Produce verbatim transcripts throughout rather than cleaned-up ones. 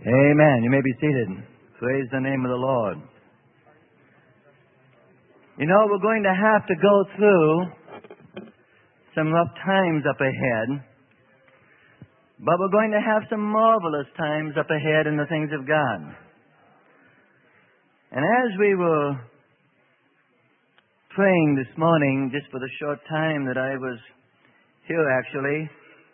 Amen. You may be seated. Praise the name of the Lord. You know, we're going to have to go through some rough times up ahead, but we're going to have some marvelous times up ahead in the things of God. And as we were praying this morning, just for the short time that I was here actually,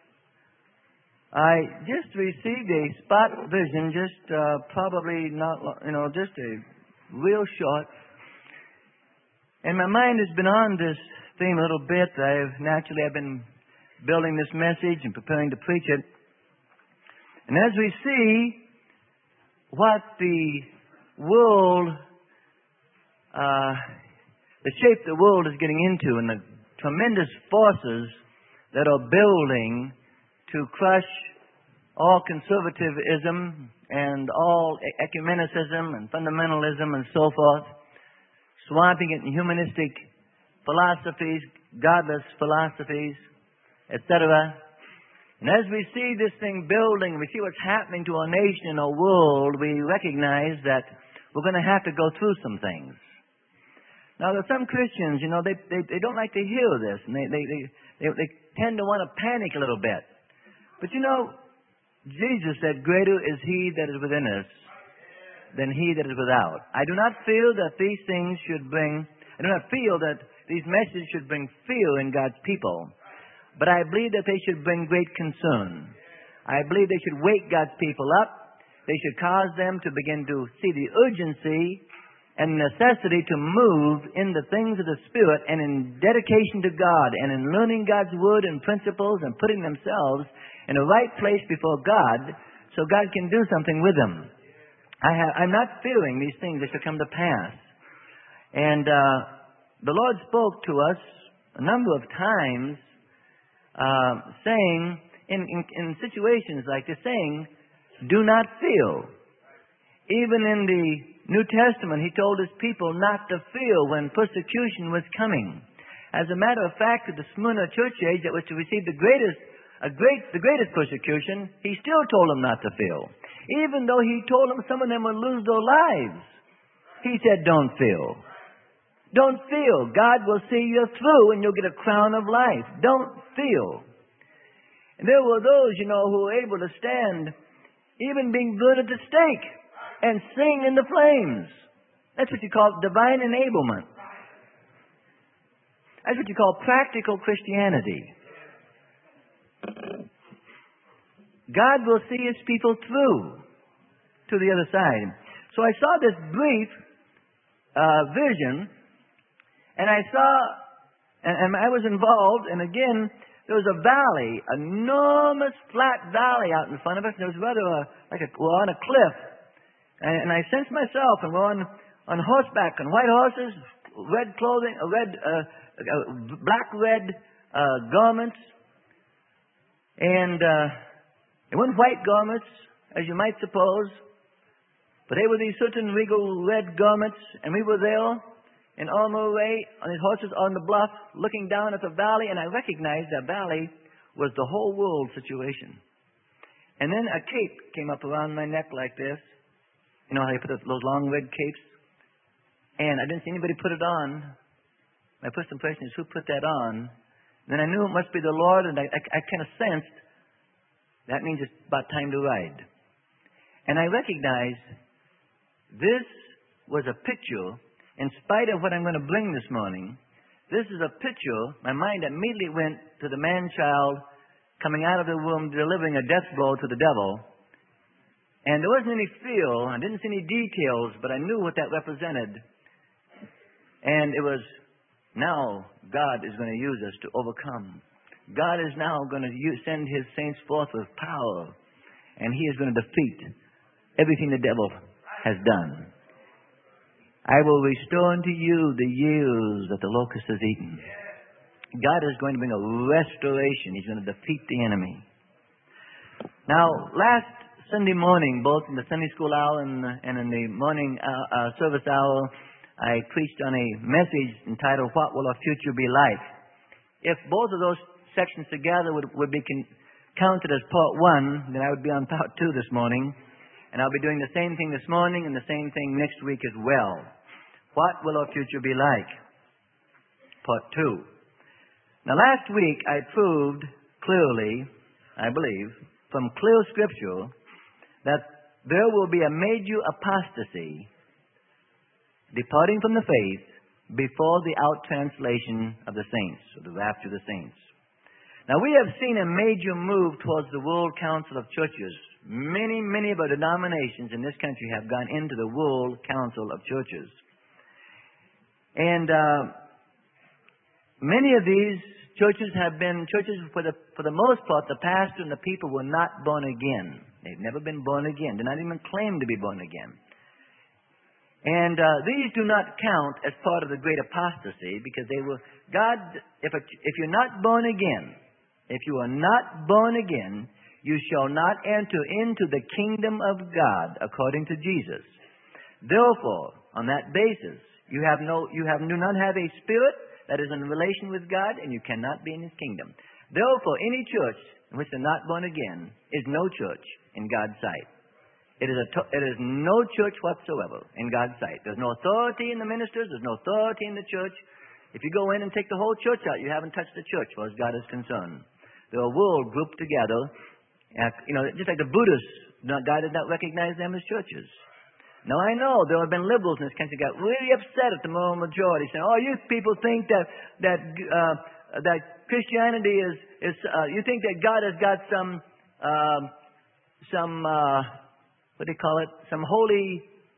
I just received a spot vision, just uh, probably not, you know, just a real short. And my mind has been on this theme a little bit. I've naturally I've been building this message and preparing to preach it. And as we see what the world, uh, the shape the world is getting into, and the tremendous forces that are building to crush all conservatism and all ecumenicism and fundamentalism and so forth, swamping it in humanistic philosophies, godless philosophies, et cetera. And as we see this thing building, we see what's happening to our nation and our world, we recognize that we're going to have to go through some things. Now, there are some Christians, you know, they they, they don't like to hear this, and they, they, they, they, they tend to want to panic a little bit. But you know, Jesus said, greater is He that is within us than he that is without. I do not feel that these things should bring, I do not feel that these messages should bring fear in God's people. But I believe that they should bring great concern. I believe they should wake God's people up. They should cause them to begin to see the urgency and necessity to move in the things of the Spirit and in dedication to God and in learning God's Word and principles and putting themselves in the right place before God so God can do something with them. I have, I'm not fearing these things that should come to pass. And uh, the Lord spoke to us a number of times uh, saying, in, in, in situations like this, saying, do not fear. Even in the New Testament, He told His people not to fear when persecution was coming. As a matter of fact, at the Smyrna church age that was to receive the greatest, a great, the greatest persecution, He still told them not to fear. Even though He told them some of them would lose their lives, He said, don't fear. Don't fear. God will see you through and you'll get a crown of life. Don't fear. And there were those, you know, who were able to stand, even being burned at the stake, and sing in the flames. That's what you call divine enablement. That's what you call practical Christianity. God will see His people through to the other side. So I saw this brief uh, vision, and I saw, and, and I was involved, and again, there was a valley, enormous flat valley out in front of us. There was rather a, like a, we're on a cliff. And, and I sensed myself, and we're on, on horseback, on white horses, red clothing, uh, red, uh, uh, black red uh, garments, and uh, they weren't white garments, as you might suppose, but they were these certain regal red garments, and we were there in armor array on these horses on the bluff, looking down at the valley, and I recognized that valley was the whole world situation. And then a cape came up around my neck like this. You know how they put those long red capes? And I didn't see anybody put it on. My first impression is, who put that on? Then I knew it must be the Lord, and I, I, I kind of sensed that means it's about time to ride. And I recognized this was a picture, in spite of what I'm going to bring this morning, this is a picture. My mind immediately went to the man-child coming out of the womb, delivering a death blow to the devil. And there wasn't any feel, I didn't see any details, but I knew what that represented. And it was, now God is going to use us to overcome. God is now going to use, send His saints forth with power, and He is going to defeat everything the devil has done. I will restore unto you the years that the locust has eaten. God is going to bring a restoration. He's going to defeat the enemy. Now, last Sunday morning, both in the Sunday school hour and, and in the morning uh, uh, service hour, I preached on a message entitled, What Will Our Future Be Like? If both of those sections together would, would be con- counted as part one, then I would be on part two this morning. And I'll be doing the same thing this morning and the same thing next week as well. What will our future be like? Part two. Now last week I proved clearly, I believe, from clear scripture, that there will be a major apostasy departing from the faith before the out-translation of the saints, or the rapture of the saints. Now we have seen a major move towards the World Council of Churches. Many, many of our denominations in this country have gone into the World Council of Churches. And uh, many of these churches have been churches, for the, for the most part, the pastor and the people were not born again. They've never been born again. They're not even claimed to be born again. And uh, these do not count as part of the great apostasy, because they were, God, if, a, if you're not born again, if you are not born again, you shall not enter into the kingdom of God, according to Jesus. Therefore, on that basis, you have no, you have, do not have a spirit that is in relation with God, and you cannot be in His kingdom. Therefore, any church in which they're not born again is no church in God's sight. It is, a to, it is no church whatsoever in God's sight. There's no authority in the ministers. There's no authority in the church. If you go in and take the whole church out, you haven't touched the church, as far as God is concerned. They're a world grouped together. You know, just like the Buddhists, God did not recognize them as churches. Now, I know there have been liberals in this country who got really upset at the moral majority, saying, "Oh, you people think that that uh, that Christianity is is uh, you think that God has got some uh, some uh, what do you call it? Some holy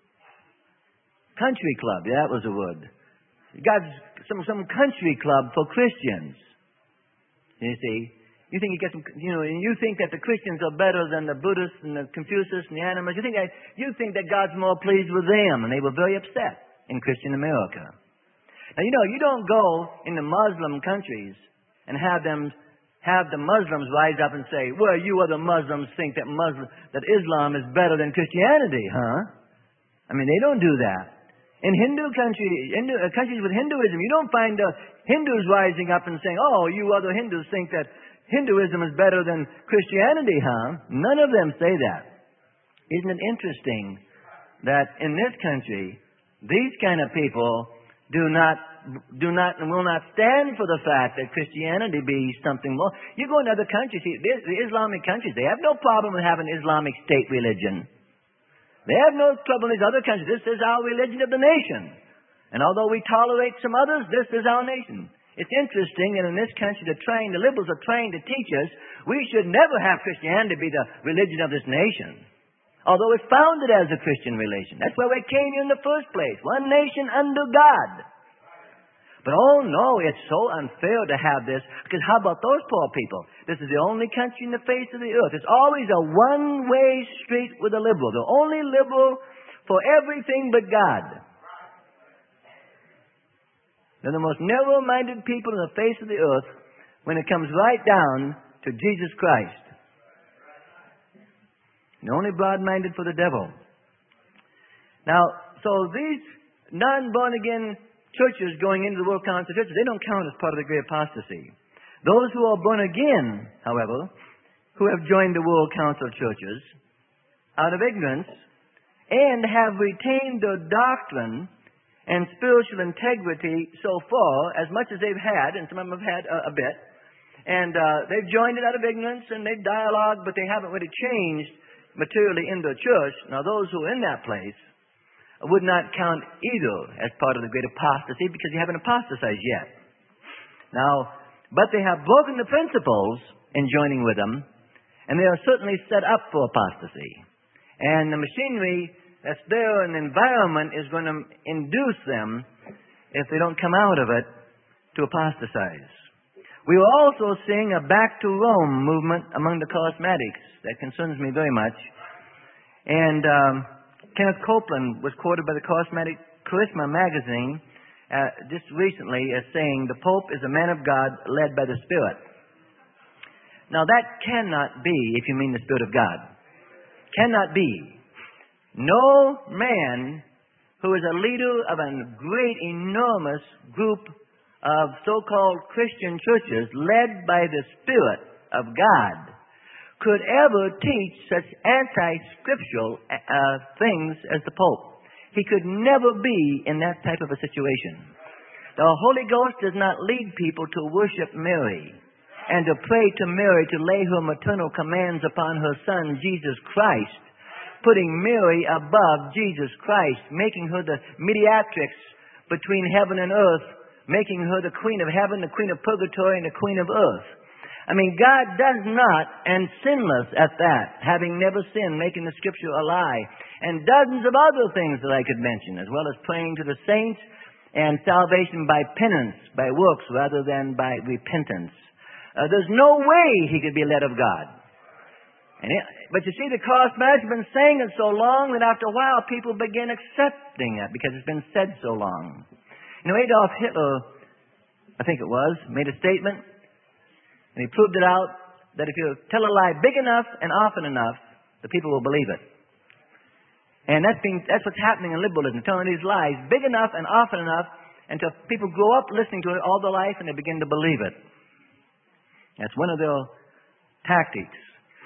country club." Yeah, that was the word. God's some some country club for Christians. You see. You think you get some, you know, and you think that the Christians are better than the Buddhists and the Confucius and the animals. You think that you think that God's more pleased with them, and they were very upset in Christian America. Now you know you don't go into Muslim countries and have them have the Muslims rise up and say, "Well, you other Muslims think that Muslim that Islam is better than Christianity, huh?" I mean, they don't do that. In Hindu country, Hindu, uh, countries with Hinduism, you don't find uh, Hindus rising up and saying, "Oh, you other Hindus think that Hinduism is better than Christianity, huh?" None of them say that. Isn't it interesting that in this country, these kind of people do not, do not and will not stand for the fact that Christianity be something more. You go in other countries, see, the Islamic countries, they have no problem with having Islamic state religion. They have no trouble in these other countries. This is our religion of the nation. And although we tolerate some others, this is our nation. It's interesting that in this country, they're trying, the liberals are trying to teach us we should never have Christianity be the religion of this nation. Although it's founded as a Christian religion. That's why we came here in the first place. One nation under God. But oh no, it's so unfair to have this, because how about those poor people? This is the only country in the face of the earth. It's always a one-way street with the liberal. They're only liberal for everything but God. They're the most narrow-minded people on the face of the earth when it comes right down to Jesus Christ. And only broad-minded for the devil. Now, so these non-born-again churches going into the World Council of Churches, they don't count as part of the great apostasy. Those who are born again, however, who have joined the World Council of Churches out of ignorance and have retained their doctrine and spiritual integrity so far, as much as they've had, and some of them have had a, a bit, and uh, they've joined it out of ignorance, and they've dialogued, but they haven't really changed materially in the church. Now, those who are in that place would not count either as part of the great apostasy, because you haven't apostatized yet. Now, but they have broken the principles in joining with them, and they are certainly set up for apostasy. And the machinery that's there in the environment is going to induce them, if they don't come out of it, to apostatize. We are also seeing a back to Rome movement among the charismatics. That concerns me very much. And um, Kenneth Copeland was quoted by the Charismatic Charisma magazine uh, just recently as saying, "The Pope is a man of God led by the Spirit." Now that cannot be, if you mean the Spirit of God. Cannot be. No man who is a leader of a great, enormous group of so-called Christian churches led by the Spirit of God could ever teach such anti-scriptural uh, things as the Pope. He could never be in that type of a situation. The Holy Ghost does not lead people to worship Mary and to pray to Mary to lay her maternal commands upon her Son, Jesus Christ, putting Mary above Jesus Christ, making her the mediatrix between heaven and earth, making her the queen of heaven, the queen of purgatory, and the queen of earth. I mean, God does not, and sinless at that, having never sinned, making the Scripture a lie, and dozens of other things that I could mention, as well as praying to the saints and salvation by penance, by works, rather than by repentance. Uh, there's no way he could be led of God. And it, but you see, the charismatics have been saying it so long that after a while people begin accepting it because it's been said so long. You know, Adolf Hitler, I think it was, made a statement. And he proved it out that if you tell a lie big enough and often enough, the people will believe it. And that's, being, that's what's happening in liberalism, telling these lies big enough and often enough until people grow up listening to it all their life and they begin to believe it. That's one of their tactics.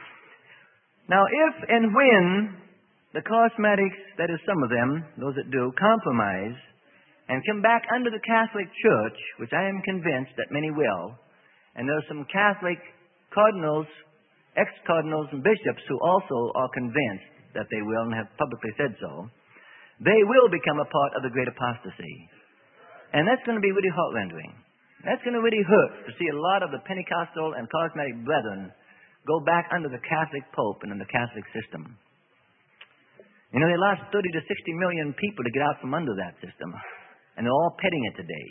Now, if and when the charismatics, that is some of them, those that do, compromise and come back under the Catholic Church, which I am convinced that many will, and there are some Catholic cardinals, ex-cardinals and bishops who also are convinced that they will and have publicly said so, they will become a part of the great apostasy. And that's going to be really heart-rending. That's going to really hurt to see a lot of the Pentecostal and charismatic brethren go back under the Catholic Pope and in the Catholic system. You know, they lost thirty to sixty million people to get out from under that system. And they're all petting it today.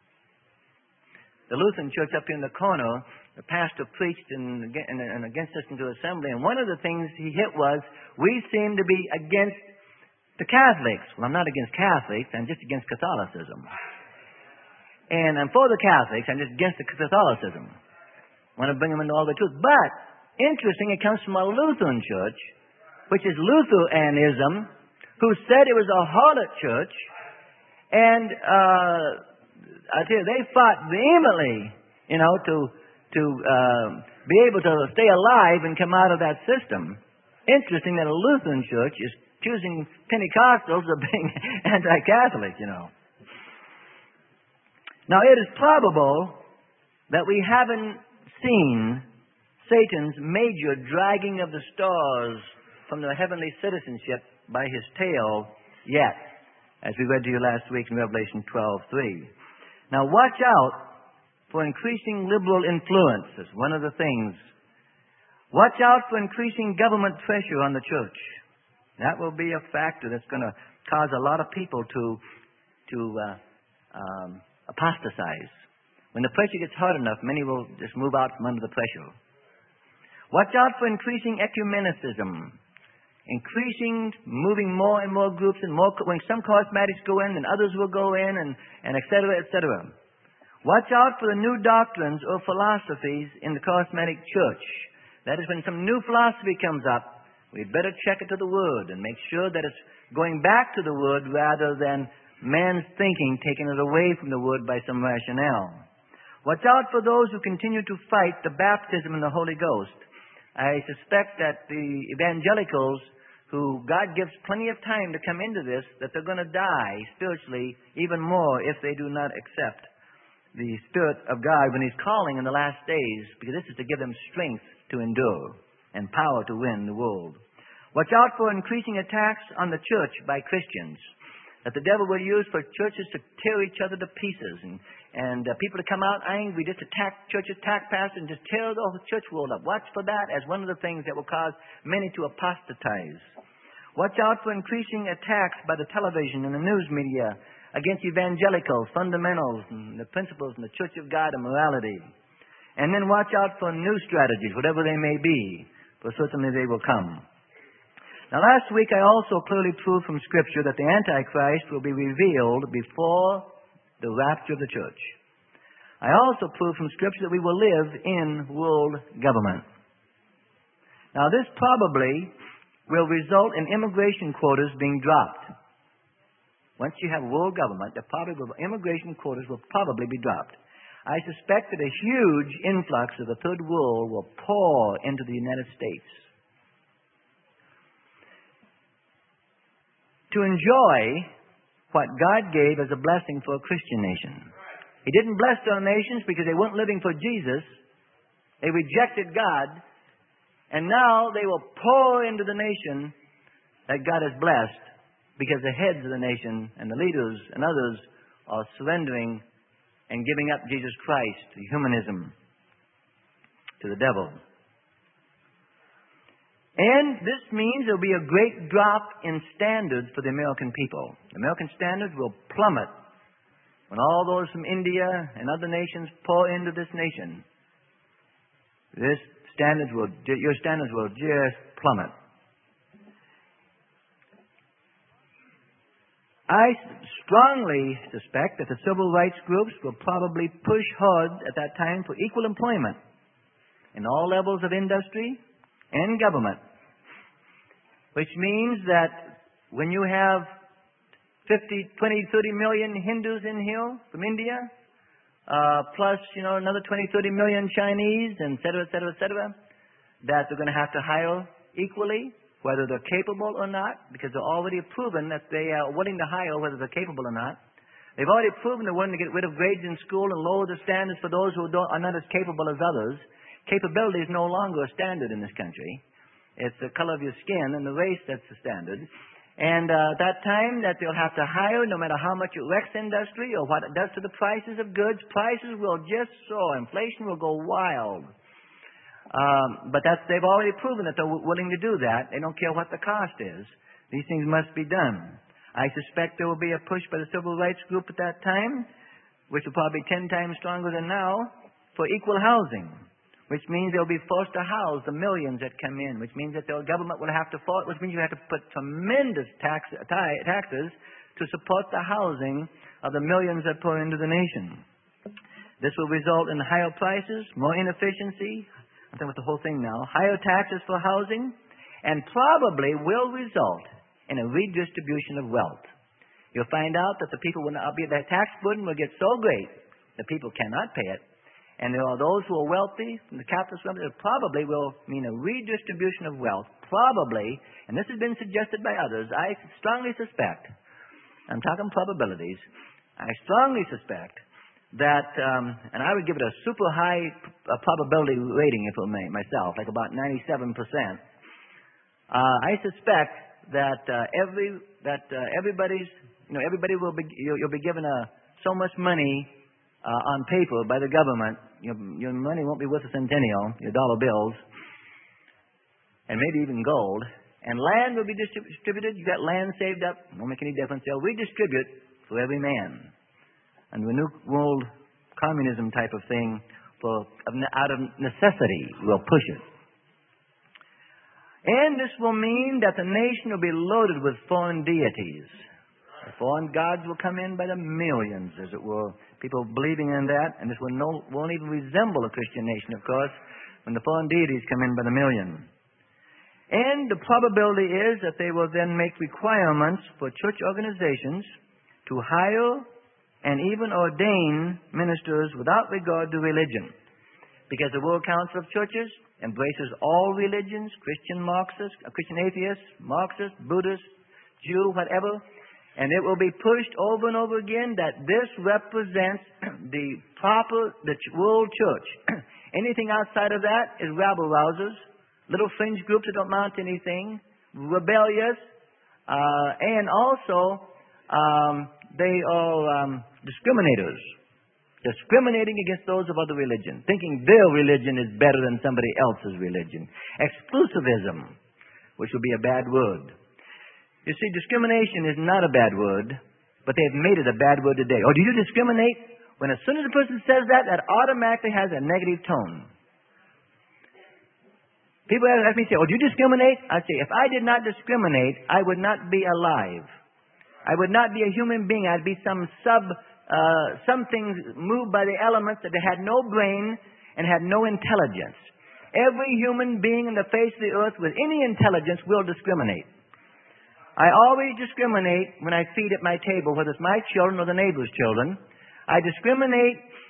The Lutheran church up here in the corner, the pastor preached and against us into assembly, and one of the things he hit was, we seem to be against the Catholics. Well, I'm not against Catholics, I'm just against Catholicism. And I'm for the Catholics, I'm just against the Catholicism. I want to bring them into all the truth. But, interesting, it comes from a Lutheran church, which is Lutheranism, who said it was a harlot church, and uh, I tell you, they fought vehemently, you know, to to uh, be able to stay alive and come out of that system. Interesting that a Lutheran church is accusing Pentecostals of being anti-Catholic, you know. Now, it is probable that we haven't seen Satan's major dragging of the stars from their heavenly citizenship by his tail yet, as we read to you last week in Revelation twelve three. Now, watch out for increasing liberal influence. That's one of the things. Watch out for increasing government pressure on the church. That will be a factor that's going to cause a lot of people to to uh, um, apostatize. When the pressure gets hard enough, many will just move out from under the pressure. Watch out for increasing ecumenicism. Increasing, moving more and more groups and more, when some charismatics go in, then others will go in, and, and et cetera, et cetera. Watch out for the new doctrines or philosophies in the charismatic church. That is, when some new philosophy comes up, we'd better check it to the Word and make sure that it's going back to the Word rather than man's thinking taking it away from the Word by some rationale. Watch out for those who continue to fight the baptism in the Holy Ghost. I suspect that the evangelicals, who God gives plenty of time to come into this, that they're going to die spiritually even more if they do not accept the Spirit of God when He's calling in the last days, because this is to give them strength to endure and power to win the world. Watch out for increasing attacks on the church by Christians, that the devil will use for churches to tear each other to pieces, and, and uh, people to come out angry, just attack churches, attack pastors, and just tear the whole church world up. Watch for that as one of the things that will cause many to apostatize. Watch out for increasing attacks by the television and the news media against evangelicals, fundamentals, and the principles in the Church of God and morality. And then watch out for new strategies, whatever they may be, for certainly they will come. Now, last week I also clearly proved from Scripture that the Antichrist will be revealed before the rapture of the church. I also proved from Scripture that we will live in world government. Now, this probably will result in immigration quotas being dropped. Once you have world government, the probably will, immigration quotas will probably be dropped. I suspect that a huge influx of the third world will pour into the United States to enjoy what God gave as a blessing for a Christian nation. He didn't bless their nations because they weren't living for Jesus. They rejected God, and now they will pour into the nation that God has blessed because the heads of the nation and the leaders and others are surrendering and giving up Jesus Christ to humanism, to the devil. And this means there will be a great drop in standards for the American people. The American standards will plummet when all those from India and other nations pour into this nation. This standards will, your standards will just plummet. I strongly suspect that the civil rights groups will probably push hard at that time for equal employment in all levels of industry and government, which means that when you have fifty, twenty, thirty million Hindus in here from India, uh, plus, you know, another twenty, thirty million Chinese, and et cetera, et cetera, et cetera, that they're going to have to hire equally, whether they're capable or not, because they're already proven that they are willing to hire whether they're capable or not. They've already proven they're willing to get rid of grades in school and lower the standards for those who don't, are not as capable as others. Capability is no longer a standard in this country. It's the color of your skin and the race that's the standard. And uh, at that time that they'll have to hire, no matter how much it wrecks industry or what it does to the prices of goods, prices will just soar. Inflation will go wild. Um, but that's, they've already proven that they're willing to do that. They don't care what the cost is. These things must be done. I suspect there will be a push by the civil rights group at that time, which will probably be ten times stronger than now, for equal housing, which means they'll be forced to house the millions that come in, which means that their government will have to, which means you have to put tremendous tax, taxes to support the housing of the millions that pour into the nation. This will result in higher prices, more inefficiency, I'm talking about the whole thing now, higher taxes for housing, and probably will result in a redistribution of wealth. You'll find out that the people will not be, the tax burden will get so great that people cannot pay it. And there are those who are wealthy from the capitalist government. It probably will mean a redistribution of wealth. Probably, and this has been suggested by others, I strongly suspect, I'm talking probabilities, I strongly suspect that, um, and I would give it a super high uh, probability rating if it may, myself, like about ninety-seven percent. Uh, I suspect that uh, every that uh, everybody's, you know, everybody will be you'll, you'll be given a so much money uh, on paper by the government. Your, your money won't be worth a centennial, your dollar bills, and maybe even gold. And land will be distributed. You got land saved up, won't make any difference. They'll redistribute for every man. And the New World Communism type of thing, for out of necessity, will push it. And this will mean that the nation will be loaded with foreign deities. The foreign gods will come in by the millions, as it were. People believing in that, and this will no, won't even resemble a Christian nation, of course, when the foreign deities come in by the million. And the probability is that they will then make requirements for church organizations to hire and even ordain ministers without regard to religion. Because the World Council of Churches embraces all religions, Christian Marxists, Christian atheists, Marxists, Buddhists, Jew, whatever, and it will be pushed over and over again that this represents the proper, the world church. Anything outside of that is rabble-rousers, little fringe groups that don't amount to anything, rebellious, uh, and also um, they are um, discriminators, discriminating against those of other religion, thinking their religion is better than somebody else's religion. Exclusivism, which would be a bad word. You see, discrimination is not a bad word, but they've made it a bad word today. Oh, do you discriminate? When as soon as a person says that, that automatically has a negative tone. People ask me, say, oh, do you discriminate? I say, if I did not discriminate, I would not be alive. I would not be a human being. I'd be some sub, uh, something moved by the elements that had no brain and had no intelligence. Every human being on the face of the earth with any intelligence will discriminate. I always discriminate when I feed at my table, whether it's my children or the neighbor's children. I discriminate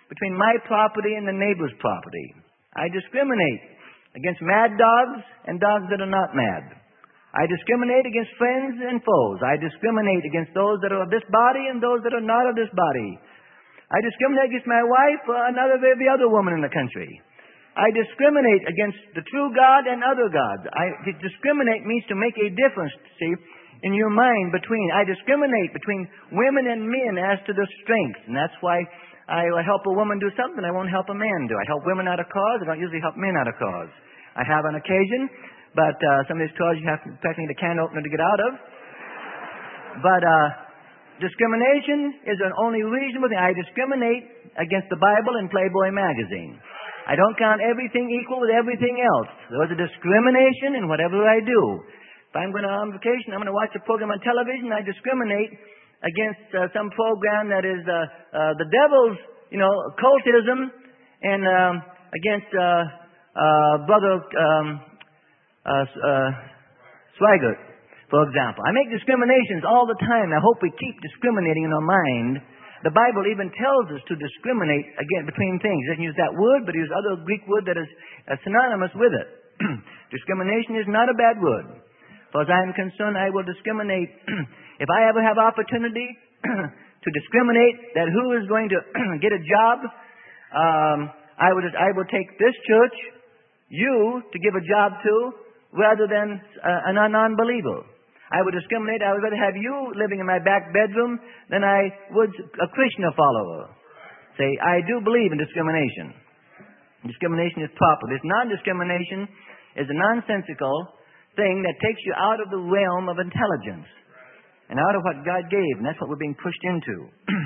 between my property and the neighbor's property. I discriminate against mad dogs and dogs that are not mad. I discriminate against friends and foes. I discriminate against those that are of this body and those that are not of this body. I discriminate against my wife or another every other woman in the country. I discriminate against the true God and other gods. I, to discriminate means to make a difference, see, in your mind between. I discriminate between women and men as to their strengths. And that's why I help a woman do something I won't help a man do. I help women out of cars. I don't usually help men out of cars. I have on occasion, but uh, some of these cars you have to practically need a can opener to get out of. But uh, discrimination is an only reasonable thing. I discriminate against the Bible and Playboy magazine. I don't count everything equal with everything else. There is a discrimination in whatever I do. If I'm going on vacation, I'm going to watch a program on television, I discriminate against uh, some program that is uh, uh, the devil's, you know, occultism, and um, against uh, uh, Brother um, uh, uh, Swigert, for example. I make discriminations all the time. I hope we keep discriminating in our mind. The Bible even tells us to discriminate again between things. It doesn't use that word, but it uses other Greek word that is uh, synonymous with it. Discrimination is not a bad word. As far as I am concerned, I will discriminate. If I ever have opportunity to discriminate that who is going to get a job, um, I would I will take this church, you, to give a job to, rather than uh, a non-believer. I would discriminate. I would rather have you living in my back bedroom than I would a Krishna follower. Say, I do believe in discrimination. Discrimination is proper. This non-discrimination is a nonsensical thing that takes you out of the realm of intelligence and out of what God gave, and that's what we're being pushed into.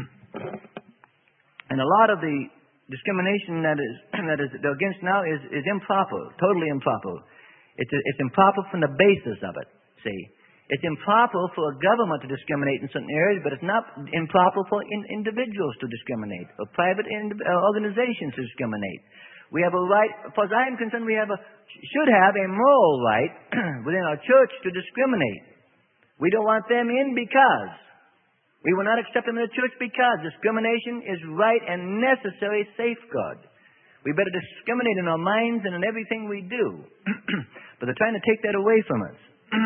And a lot of the discrimination that is that is against now is, is improper, totally improper. It's, a, it's improper from the basis of it, see. It's improper for a government to discriminate in certain areas, but it's not improper for in, individuals to discriminate, or private in, uh, organizations to discriminate. We have a right, as far as I am concerned, we have a, should have a moral right within our church to discriminate. We don't want them in because. We will not accept them in the church because discrimination is right and necessary safeguard. We better discriminate in our minds and in everything we do. But they're trying to take that away from us.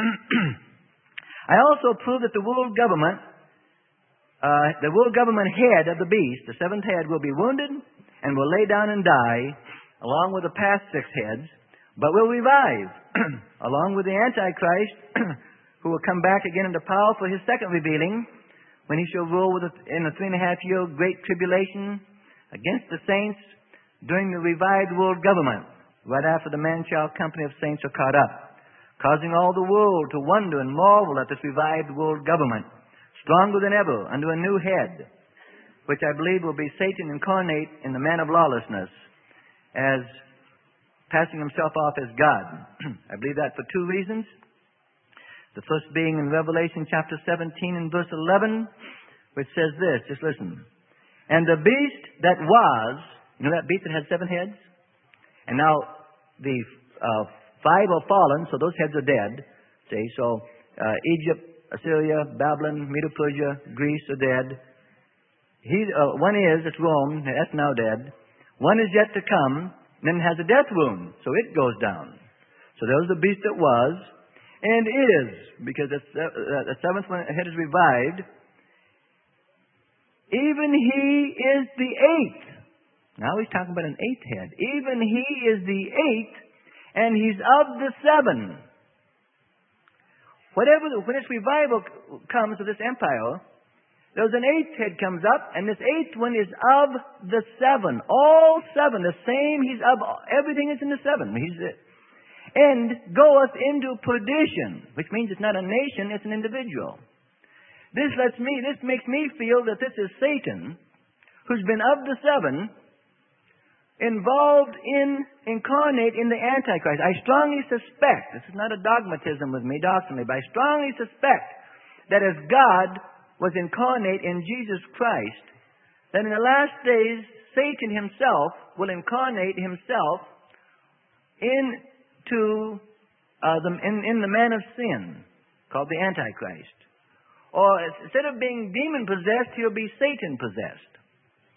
I also prove that the world government, uh, the world government head of the beast, the seventh head, will be wounded and will lay down and die, along with the past six heads, but will revive, along with the Antichrist, who will come back again into power for his second revealing, when he shall rule with a, in a three and a half year great tribulation against the saints during the revived world government, right after the man-child company of saints are caught up, causing all the world to wonder and marvel at this revived world government, stronger than ever, under a new head, which I believe will be Satan incarnate in the man of lawlessness, as passing himself off as God. I believe that for two reasons. The first being in Revelation chapter seventeen and verse eleven, which says this, just listen. And the beast that was, you know that beast that had seven heads? And now the uh, five are fallen, so those heads are dead. See, so uh, Egypt, Assyria, Babylon, Medo-Persia, Greece are dead. He, uh, one is, it's Rome, that's now dead. One is yet to come, and then has a death wound, so it goes down. So there's the beast that was, and is, because the, uh, the seventh one head is revived. Even he is the eighth. Now he's talking about an eighth head. Even he is the eighth, and he's of the seven. Whatever, when this revival comes to this empire, there's an eighth head comes up, and this eighth one is of the seven. All seven, the same. He's of everything is in the seven. He's it. And goeth into perdition, which means it's not a nation, it's an individual. This lets me, this makes me feel that this is Satan, who's been of the seven, involved in, incarnate in the Antichrist. I strongly suspect, this is not a dogmatism with me doctrinally, but I strongly suspect that as God was incarnate in Jesus Christ, that in the last days, Satan himself will incarnate himself in to uh, the, in, in the man of sin, called the Antichrist. Or instead of being demon-possessed, he'll be Satan-possessed.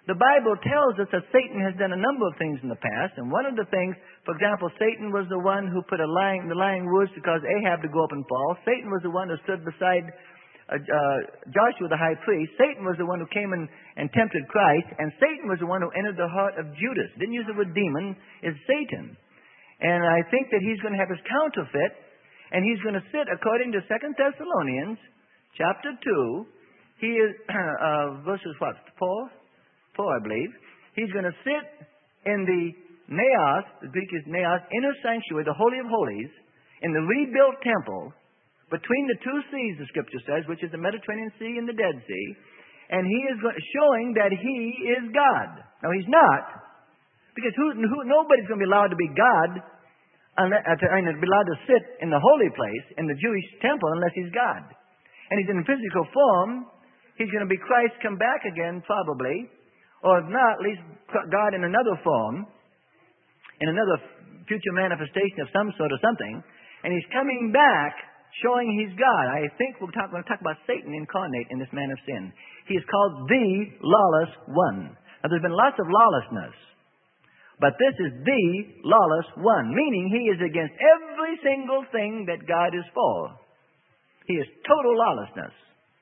The Bible tells us that Satan has done a number of things in the past, and one of the things, for example, Satan was the one who put a lying, the lying woods to cause Ahab to go up and fall. Satan was the one who stood beside uh, uh, Joshua the high priest. Satan was the one who came and, and tempted Christ, and Satan was the one who entered the heart of Judas. Didn't use the word demon, it's Satan. And I think that he's going to have his counterfeit, and he's going to sit according to Second Thessalonians chapter two. He is, uh, verses what, four? Four, I believe. He's going to sit in the naos, the Greek is naos, inner sanctuary, the Holy of Holies, in the rebuilt temple, between the two seas, the Scripture says, which is the Mediterranean Sea and the Dead Sea, and he is showing that he is God. Now, he's not, because who, who, nobody's going to be allowed to be God, unless, uh, to, I mean, be allowed to sit in the holy place, in the Jewish temple, unless he's God. And he's in physical form. He's going to be Christ come back again, probably. Or if not, at least God in another form, in another future manifestation of some sort or something. And He's coming back showing He's God. I think we're talk, going to talk about Satan incarnate in this man of sin. He is called the lawless one. Now, there's been lots of lawlessness. But this is the lawless one, meaning he is against every single thing that God is for. He is total lawlessness.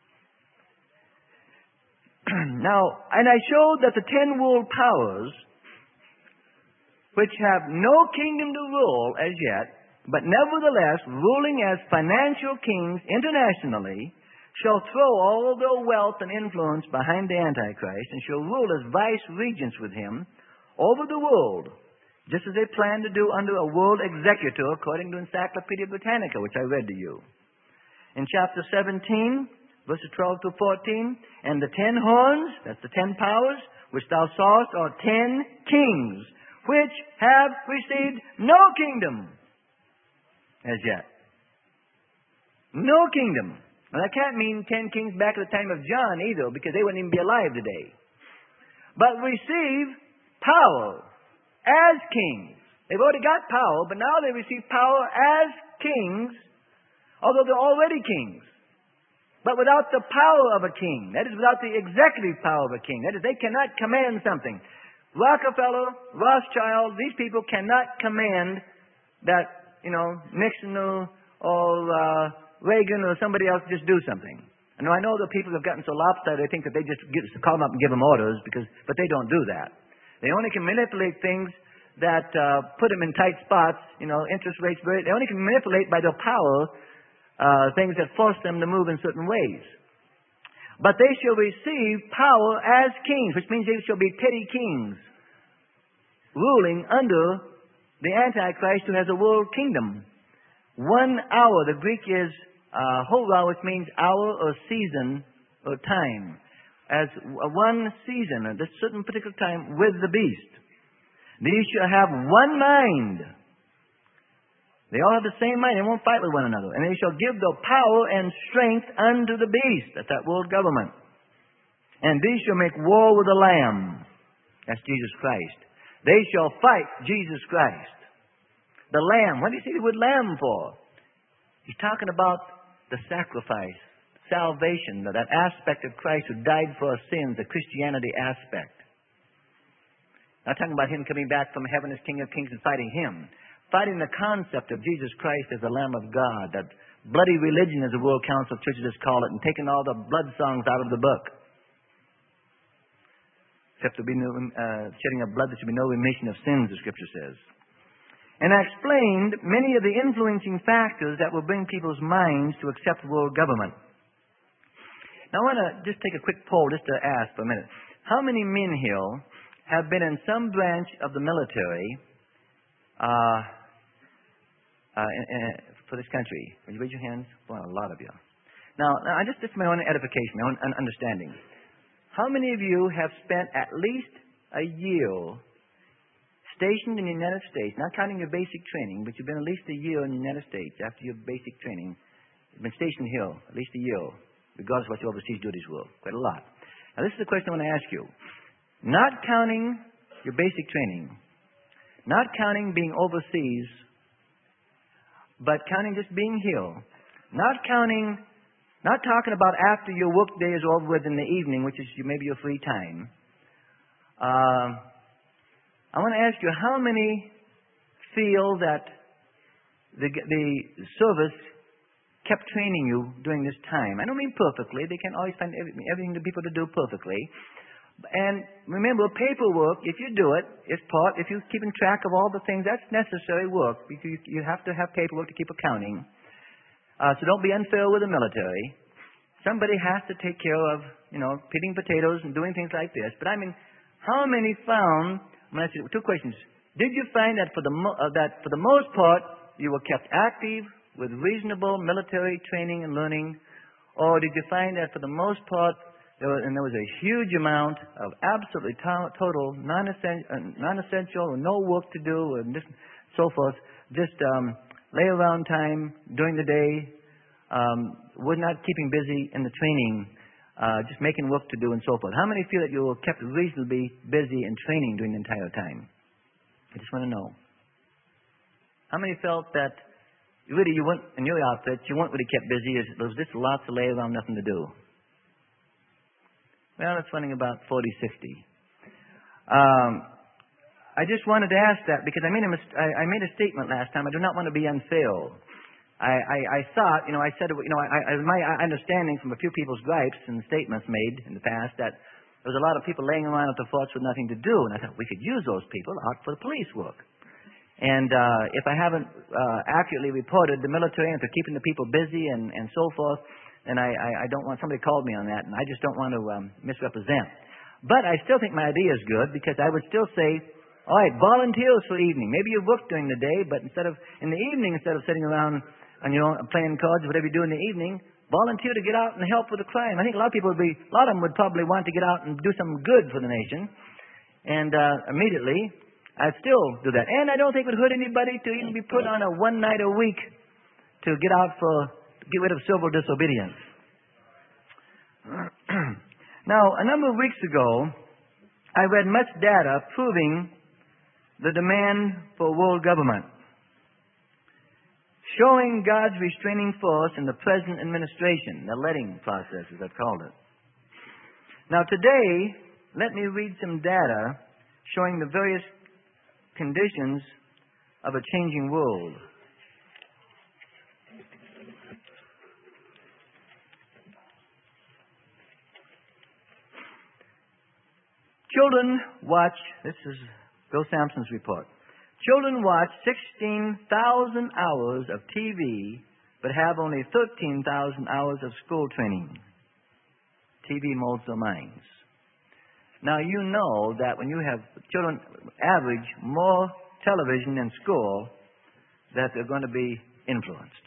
Now, and I showed that the ten world powers, which have no kingdom to rule as yet, but nevertheless ruling as financial kings internationally, shall throw all their wealth and influence behind the Antichrist and shall rule as vice regents with him over the world, just as they plan to do under a world executor, according to Encyclopedia Britannica, which I read to you. In chapter seventeen, verses twelve to fourteen, and the ten horns, that's the ten powers, which thou sawest, are ten kings, which have received no kingdom as yet. No kingdom. Now that can't mean ten kings back at the time of John either, because they wouldn't even be alive today. But receive power as kings. They've already got power, but now they receive power as kings, although they're already kings. But without the power of a king. That is, without the executive power of a king. That is, they cannot command something. Rockefeller, Rothschild, these people cannot command that, you know, Nixon or, or uh, Reagan or somebody else just do something. And I know that people have gotten so lopsided, they think that they just give, call them up and give them orders, because, but they don't do that. They only can manipulate things that uh, put them in tight spots, you know, interest rates, very, they only can manipulate by their power Uh, things that force them to move in certain ways. But they shall receive power as kings, which means they shall be petty kings, ruling under the Antichrist, who has a world kingdom. One hour, the Greek is uh, hora, which means hour or season or time. As one season, at this certain particular time, with the beast. These shall have one mind. They all have the same mind. They won't fight with one another. And they shall give their power and strength unto the beast. That's that world government. And these shall make war with the Lamb. That's Jesus Christ. They shall fight Jesus Christ. The Lamb. What do you see the word Lamb for? He's talking about the sacrifice, salvation, that aspect of Christ who died for our sins, the Christianity aspect. Not talking about Him coming back from heaven as King of Kings and fighting Him. Fighting the concept of Jesus Christ as the Lamb of God, that bloody religion, as the World Council of Churches has called it, and taking all the blood songs out of the book. Except there be no uh, shedding of blood, there should be no remission of sins, the Scripture says. And I explained many of the influencing factors that will bring people's minds to accept world government. Now I want to just take a quick poll just to ask for a minute. How many men here have been in some branch of the military Uh, uh, in, in, for this country? Would you raise your hands? Well, a lot of you. Now, now just, just for my own edification, my own understanding. How many of you have spent at least a year stationed in the United States, not counting your basic training, but you've been at least a year in the United States after your basic training? You've been stationed here at least a year, regardless of what your overseas duties were. Quite a lot. Now, this is the question I want to ask you. Not counting your basic training, not counting being overseas, but counting just being here. Not counting, not talking about after your work day is over with in the evening, which is maybe your free time. Uh, I want to ask you, how many feel that the, the service kept training you during this time? I don't mean perfectly. They can't always find everything, everything to people to do perfectly. And remember, paperwork, if you do it, is part, if you're keeping track of all the things, that's necessary work. You, you have to have paperwork to keep accounting. Uh, so don't be unfair with the military. Somebody has to take care of, you know, peeling potatoes and doing things like this. But I mean, how many found, I'm going to ask you two questions. Did you find that for the, mo- uh, that for the most part, you were kept active with reasonable military training and learning? Or did you find that for the most part, there was, and there was a huge amount of absolutely to- total non-essential, uh, non-essential, no work to do, and just so forth, just um, lay around time during the day, um, was not keeping busy in the training, uh, just making work to do and so forth? How many feel that you were kept reasonably busy in training during the entire time? I just want to know. How many felt that really you weren't, in your outfit, you weren't really kept busy, there was just lots to lay around, nothing to do? Well, it's running about forty, sixty. Um, I just wanted to ask that because I made a mis- I, I made a statement last time. I do not want to be unfair. I, I, I thought, you know, I said, you know, I, I, my understanding from a few people's gripes and statements made in the past that there was a lot of people laying around at the forts with nothing to do, and I thought we could use those people out for the police work. And uh, if I haven't uh, accurately reported the military and for keeping the people busy and, and so forth, and I, I, I don't want somebody called me on that, and I just don't want to um, misrepresent. But I still think my idea is good because I would still say, all right, volunteers for evening. Maybe you work during the day, but instead of in the evening, instead of sitting around on your own playing cards or whatever you do in the evening, volunteer to get out and help with the crime. I think a lot of people would be, a lot of them would probably want to get out and do something good for the nation. And uh, immediately, I'd still do that. And I don't think it would hurt anybody to even be put on a one night a week to get out for get rid of civil disobedience. Now, a number of weeks ago, I read much data proving the demand for world government, showing God's restraining force in the present administration, the letting process, as I've called it. Now, today, let me read some data showing the various conditions of a changing world. Children watch, this is Bill Sampson's report. Children watch sixteen thousand hours of T V, but have only thirteen thousand hours of school training. T V molds their minds. Now, you know that when you have children average more television in school, that they're going to be influenced.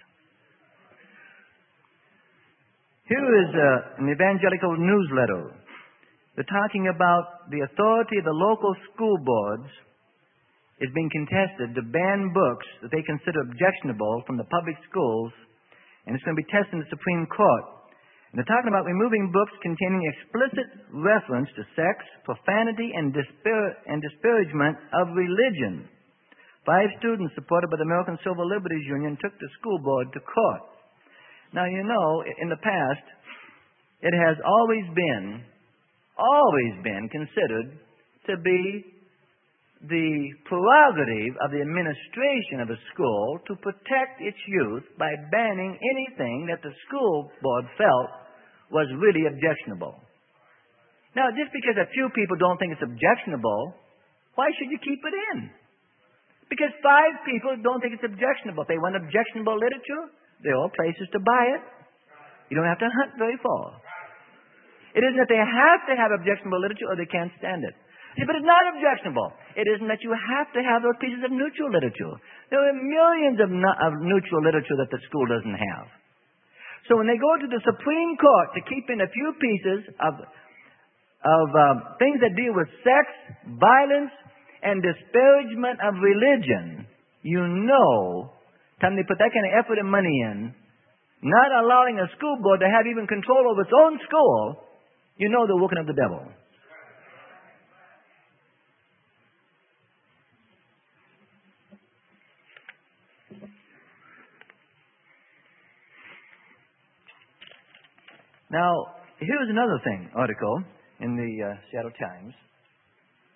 Here is uh, an evangelical newsletter. They're talking about the authority of the local school boards is being contested to ban books that they consider objectionable from the public schools, and it's going to be tested in the Supreme Court. And they're talking about removing books containing explicit reference to sex, profanity, and, dispar- and disparagement of religion. Five students supported by the American Civil Liberties Union took the school board to court. Now, you know, in the past, it has always been always been considered to be the prerogative of the administration of a school to protect its youth by banning anything that the school board felt was really objectionable. Now, just because a few people don't think it's objectionable, why should you keep it in? Because five people don't think it's objectionable. If they want objectionable literature, there are places to buy it. You don't have to hunt very far. It isn't that they have to have objectionable literature or they can't stand it. Yeah, but it's not objectionable. It isn't that you have to have those pieces of neutral literature. There are millions of, no, of neutral literature that the school doesn't have. So when they go to the Supreme Court to keep in a few pieces of, of um, things that deal with sex, violence, and disparagement of religion, you know, time they put that kind of effort and money in, not allowing a school board to have even control over its own school, you know they're working of the devil. Now, here's another thing, article in the uh, Seattle Times.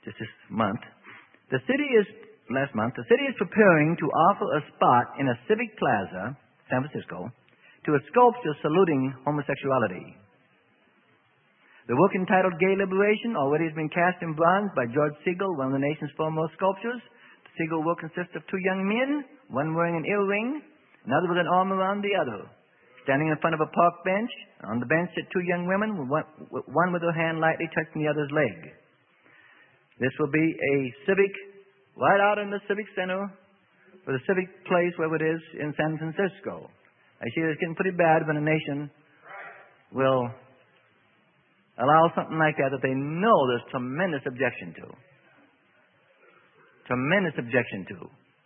just this month, the city is, last month, the city is preparing to offer a spot in a civic plaza, San Francisco, to a sculpture saluting homosexuality. The work entitled Gay Liberation already has been cast in bronze by George Segal, one of the nation's foremost sculptors. The Segal work consists of two young men, one wearing an earring, another with an arm around the other, standing in front of a park bench. On the bench sit two young women, one with her hand lightly touching the other's leg. This will be a civic, right out in the civic center, or the civic place, wherever it is, in San Francisco. I see it's getting pretty bad when a nation will allow something like that that they know there's tremendous objection to. Tremendous objection to.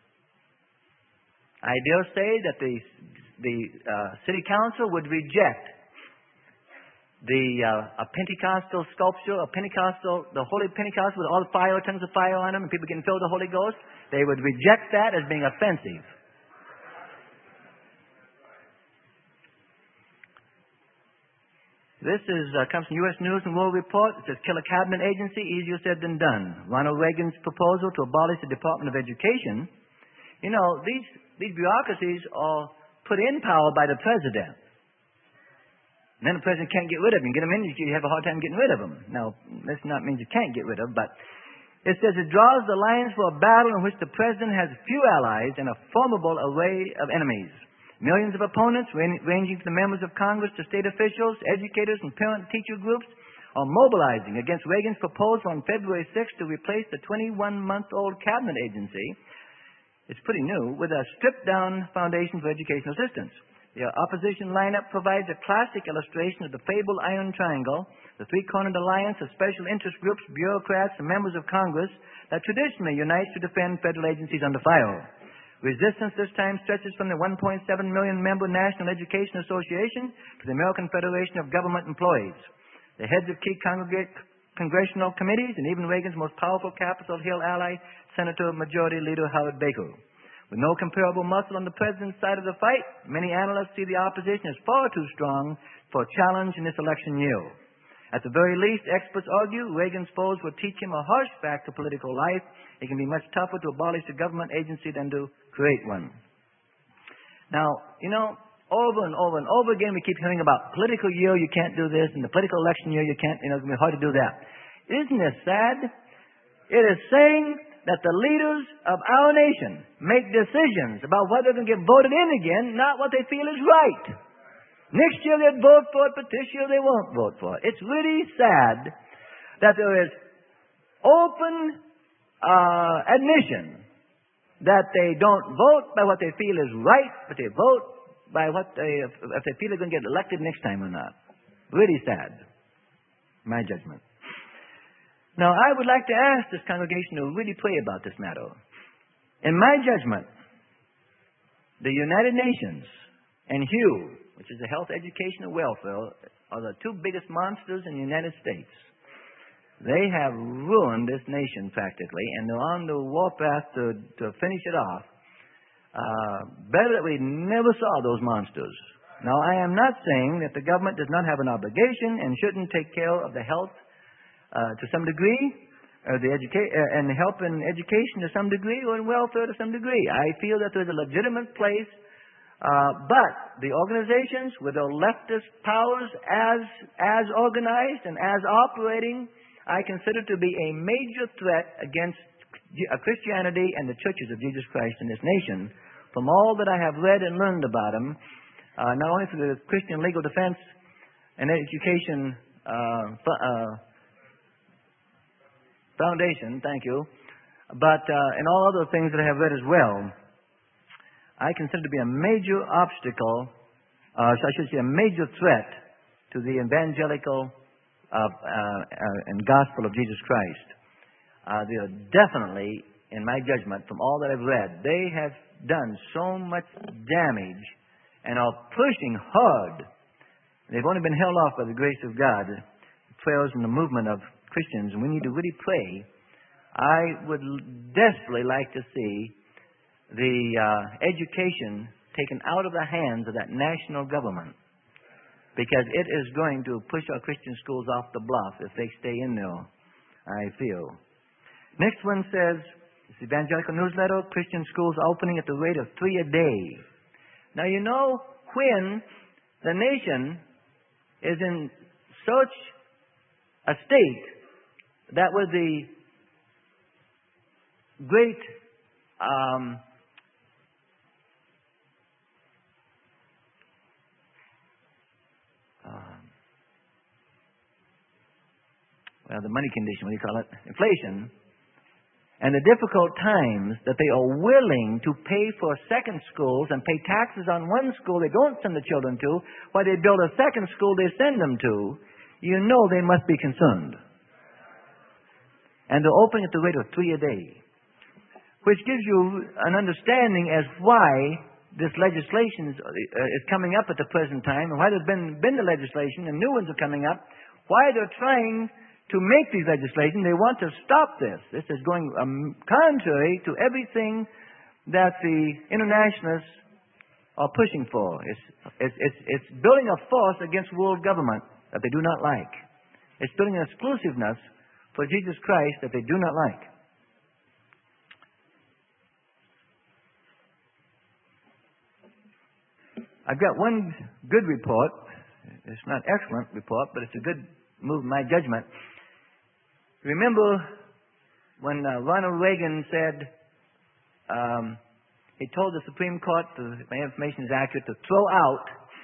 I dare say that the the uh, city council would reject the uh, a Pentecostal sculpture, a Pentecostal, the Holy Pentecost with all the fire, tons of fire on them, and people getting filled with the Holy Ghost. They would reject that as being offensive. This is uh, comes from U S News and World Report. It says, kill a cabinet agency, easier said than done. Ronald Reagan's proposal to abolish the Department of Education. You know, these, these bureaucracies are put in power by the president. And then the president can't get rid of them. Get them in, you have a hard time getting rid of them. Now, this not means you can't get rid of them, but it says it draws the lines for a battle in which the president has few allies and a formidable array of enemies. Millions of opponents, ranging from the members of Congress to state officials, educators, and parent-teacher groups, are mobilizing against Reagan's proposal on February sixth to replace the twenty-one-month-old cabinet agency. It's pretty new, with a stripped-down foundation for educational assistance. The opposition lineup provides a classic illustration of the fabled Iron Triangle, the three-cornered alliance of special interest groups, bureaucrats, and members of Congress that traditionally unites to defend federal agencies under fire. Resistance this time stretches from the one point seven million member National Education Association to the American Federation of Government Employees. The heads of key congressional committees and even Reagan's most powerful Capitol Hill ally, Senator Majority Leader Howard Baker. With no comparable muscle on the president's side of the fight, many analysts see the opposition as far too strong for a challenge in this election year. At the very least, experts argue Reagan's foes will teach him a harsh fact of political life. It can be much tougher to abolish a government agency than to create one. Now, you know, over and over and over again we keep hearing about political year, you can't do this, and the political election year, you can't, you know, it's going to be hard to do that. Isn't this sad? It is saying that the leaders of our nation make decisions about whether they can get voted in again, not what they feel is right. Next year they'd vote for it, but this year they won't vote for it. It's really sad that there is open uh, admission that they don't vote by what they feel is right, but they vote by what they, if, if they feel they're going to get elected next time or not. Really sad, my judgment. Now, I would like to ask this congregation to really pray about this matter. In my judgment, the United Nations and H U, which is the Health, Education, and Welfare, are the two biggest monsters in the United States. They have ruined this nation practically, and they're on the warpath to, to finish it off. Uh, better that we never saw those monsters. Now, I am not saying that the government does not have an obligation and shouldn't take care of the health uh, to some degree, or the educa- uh, and help in education to some degree, or in welfare to some degree. I feel that there's a legitimate place. Uh, but the organizations with their leftist powers as as organized and as operating, I consider to be a major threat against Christianity and the churches of Jesus Christ in this nation. From all that I have read and learned about them, uh, not only through the Christian Legal Defense and Education uh, uh, Foundation, thank you, but uh, and all other things that I have read as well, I consider to be a major obstacle, uh, so I should say a major threat to the evangelical uh, uh, uh, and gospel of Jesus Christ. Uh, they are definitely, in my judgment, from all that I've read, they have done so much damage and are pushing hard. They've only been held off by the grace of God, the prayers and the movement of Christians, and we need to really pray. I would desperately like to see the uh, education taken out of the hands of that national government, because it is going to push our Christian schools off the bluff if they stay in there, I feel. Next one says, this evangelical newsletter, Christian schools opening at the rate of three a day. Now, you know, when the nation is in such a state that with the great um, um, well, the money condition, what do you call it? Inflation. And the difficult times that they are willing to pay for second schools and pay taxes on one school they don't send the children to, while they build a second school they send them to, you know they must be concerned. And they're opening at the rate of three a day, which gives you an understanding as why this legislation is, uh, is coming up at the present time, and why there's been, been the legislation and new ones are coming up, why they're trying to make these legislation. They want to stop this. This is going um, contrary to everything that the internationalists are pushing for. It's, it's, it's, it's building a force against world government that they do not like. It's building an exclusiveness for Jesus Christ that they do not like. I've got one good report. It's not an excellent report, but it's a good move in my judgment. Remember when uh, Ronald Reagan said, um, he told the Supreme Court, if my information is accurate, to throw out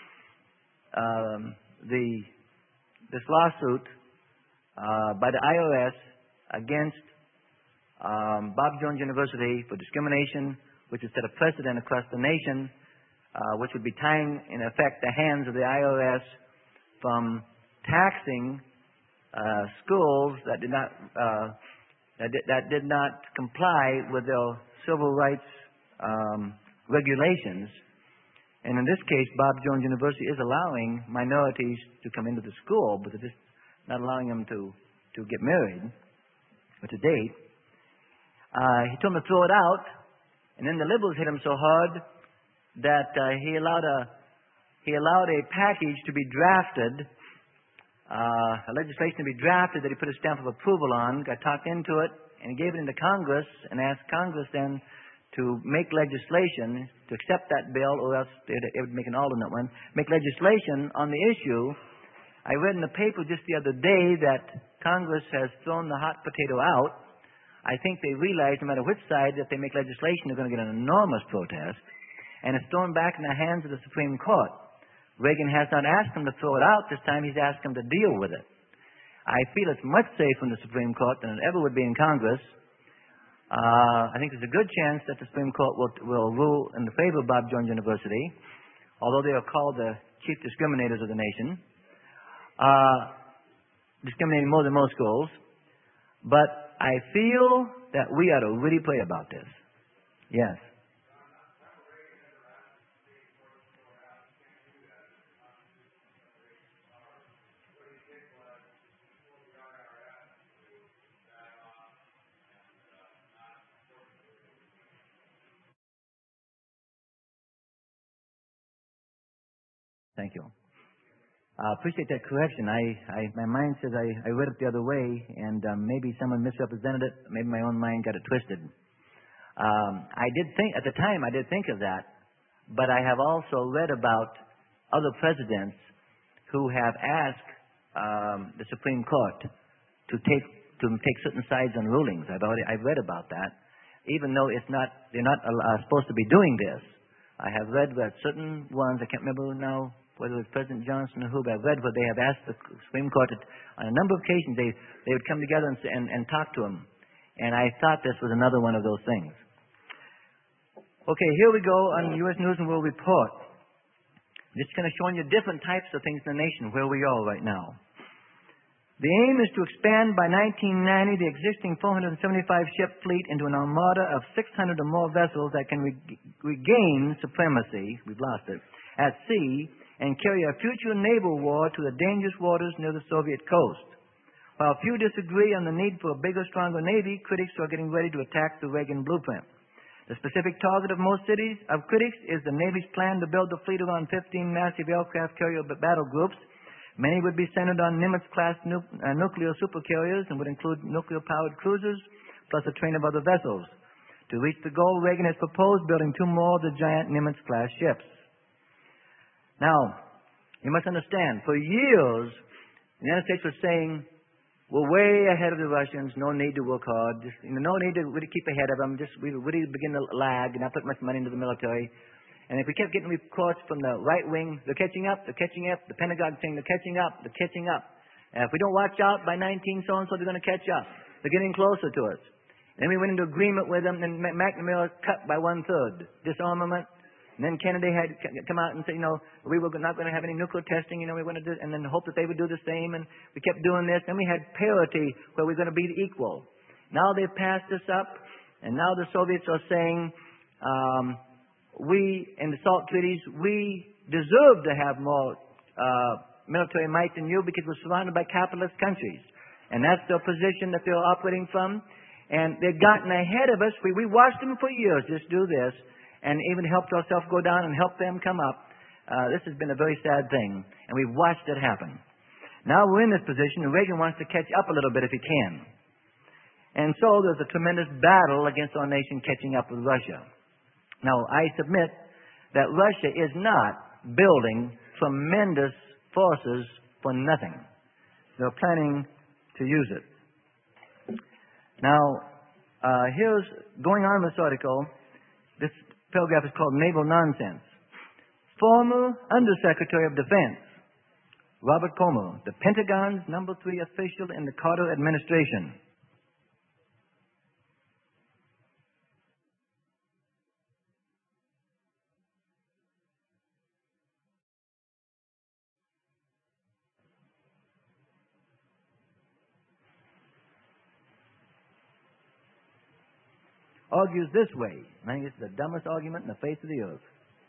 um, the this lawsuit uh, by the I R S against um, Bob Jones University for discrimination, which would set a precedent across the nation, uh, which would be tying, in effect, the hands of the I R S from taxing Uh, schools that did not uh, that, did, that did not comply with their civil rights um, regulations. And in this case, Bob Jones University is allowing minorities to come into the school, but they're just not allowing them to, to get married or to date. Uh, he told them to throw it out, and then the liberals hit him so hard that uh, he allowed a he allowed a package to be drafted. Uh, a legislation to be drafted that he put a stamp of approval on, got talked into it, and he gave it into Congress and asked Congress then to make legislation to accept that bill, or else they would make an alternate one, make legislation on the issue. I read in the paper just the other day that Congress has thrown the hot potato out. I think they realize no matter which side that they make legislation, they're going to get an enormous protest, and it's thrown back in the hands of the Supreme Court. Reagan has not asked him to throw it out. This time he's asked him to deal with it. I feel it's much safer in the Supreme Court than it ever would be in Congress. Uh, I think there's a good chance that the Supreme Court will, will rule in the favor of Bob Jones University, although they are called the chief discriminators of the nation, uh, discriminating more than most schools. But I feel that we ought to really pray about this. Yes. Thank you. I uh, appreciate that correction. I, I, my mind says I, I read it the other way, and um, maybe someone misrepresented it. Maybe my own mind got it twisted. Um, I did think, at the time, I did think of that, but I have also read about other presidents who have asked um, the Supreme Court to take to take certain sides on rulings. I've already I've read about that, even though it's not they're not uh, supposed to be doing this. I have read that certain ones. I can't remember now whether it was President Johnson or who, but I've read where they have asked the Supreme Court to, on a number of occasions they they would come together and and, and talk to him. And I thought this was another one of those things. Okay, here we go on U S News and World Report. Just kind of showing you different types of things in the nation where we are right now. The aim is to expand by nineteen ninety the existing four hundred seventy-five ship fleet into an armada of six hundred or more vessels that can re- regain supremacy, we've lost it, at sea and carry a future naval war to the dangerous waters near the Soviet coast. While few disagree on the need for a bigger, stronger Navy, critics are getting ready to attack the Reagan blueprint. The specific target of most cities of critics is the Navy's plan to build a fleet around fifteen massive aircraft carrier battle groups. Many would be centered on Nimitz-class nu- uh, nuclear supercarriers and would include nuclear-powered cruisers, plus a train of other vessels. To reach the goal, Reagan has proposed building two more of the giant Nimitz-class ships. Now, you must understand, for years, the United States was saying, we're way ahead of the Russians, no need to work hard, just, you know, no need to really keep ahead of them, just we really begin to lag and not put much money into the military. And if we kept getting reports from the right wing, they're catching up, they're catching up, the Pentagon saying they're catching up, they're catching up. And if we don't watch out by nineteen so-and-so, they're going to catch up. They're getting closer to us. And then we went into agreement with them, and McNamara cut by one-third disarmament. And then Kennedy had come out and say, you know, we were not going to have any nuclear testing, you know, we were going to do, and then hope that they would do the same. And we kept doing this. Then we had parity where we we're going to be equal. Now they've passed this up, and now the Soviets are saying, um, we, in the SALT treaties, we deserve to have more uh, military might than you because we're surrounded by capitalist countries. And that's the position that they're operating from. And they've gotten ahead of us. We, we watched them for years just do this, and even helped ourselves go down and help them come up. Uh, this has been a very sad thing, and we've watched it happen. Now we're in this position, and Reagan wants to catch up a little bit if he can. And so there's a tremendous battle against our nation catching up with Russia. Now, I submit that Russia is not building tremendous forces for nothing. They're planning to use it. Now, uh, here's, going on with this article, this paragraph is called Naval Nonsense. Former Undersecretary of Defense, Robert Comer, the Pentagon's number three official in the Carter administration. Argues this way. I think it's the dumbest argument in the face of the earth.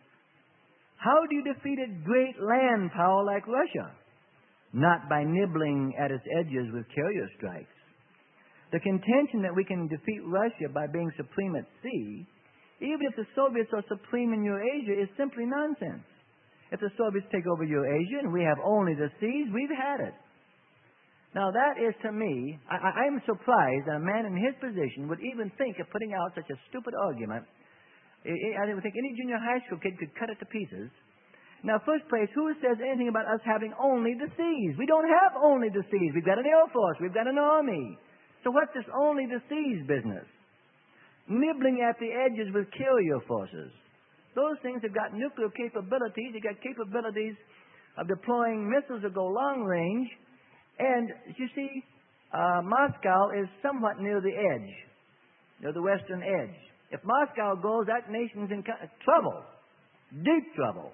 How do you defeat a great land power like Russia? Not by nibbling at its edges with carrier strikes. The contention that we can defeat Russia by being supreme at sea, even if the Soviets are supreme in Eurasia, is simply nonsense. If the Soviets take over Eurasia and we have only the seas, we've had it. Now that is, to me, I, I'm surprised that a man in his position would even think of putting out such a stupid argument. I would think any junior high school kid could cut it to pieces. Now, first place, who says anything about us having only the seas? We don't have only the seas. We've got an Air Force. We've got an Army. So what's this only the seas business? Nibbling at the edges with carrier forces. Those things have got nuclear capabilities. They've got capabilities of deploying missiles that go long range. And, you see, uh, Moscow is somewhat near the edge, near the western edge. If Moscow goes, that nation's in trouble, deep trouble.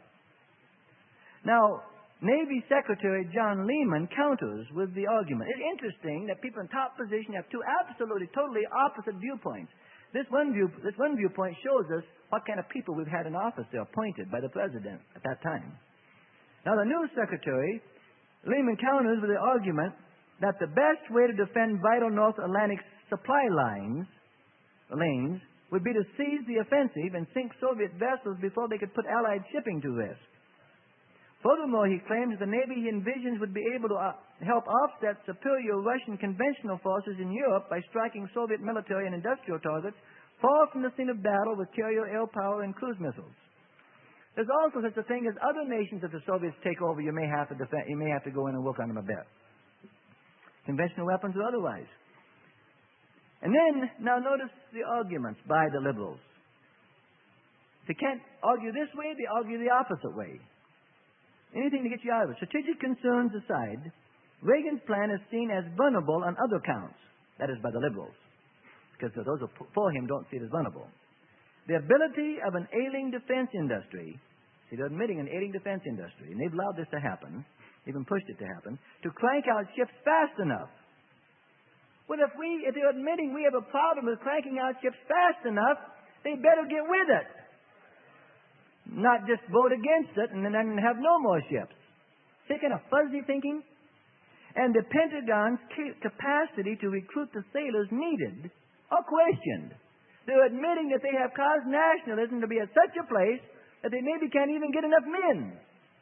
Now, Navy Secretary John Lehman counters with the argument. It's interesting that people in top position have two absolutely, totally opposite viewpoints. This one, view, this one viewpoint shows us what kind of people we've had in office. They're appointed by the president at that time. Now, the new secretary, Lehman counters with the argument that the best way to defend vital North Atlantic supply lines, lanes, would be to seize the offensive and sink Soviet vessels before they could put Allied shipping to risk. Furthermore, he claims the Navy he envisions would be able to uh, help offset superior Russian conventional forces in Europe by striking Soviet military and industrial targets far from the scene of battle with carrier air power and cruise missiles. There's also such a thing as other nations that the Soviets take over. You may have to defend, you may have to go in and work on them a bit, conventional weapons or otherwise. And then now notice the arguments by the liberals. They can't argue this way; they argue the opposite way. Anything to get you out of it. Strategic concerns aside, Reagan's plan is seen as vulnerable on other counts. That is by the liberals, because those who for him don't see it as vulnerable. The ability of an ailing defense industry, see, they're admitting an ailing defense industry, and they've allowed this to happen, even pushed it to happen, to crank out ships fast enough. Well, if we, if they're admitting we have a problem with cranking out ships fast enough, they better get with it. Not just vote against it and then have no more ships. See, kind of fuzzy thinking? And the Pentagon's capacity to recruit the sailors needed are questioned. They're admitting that they have caused nationalism to be at such a place that they maybe can't even get enough men.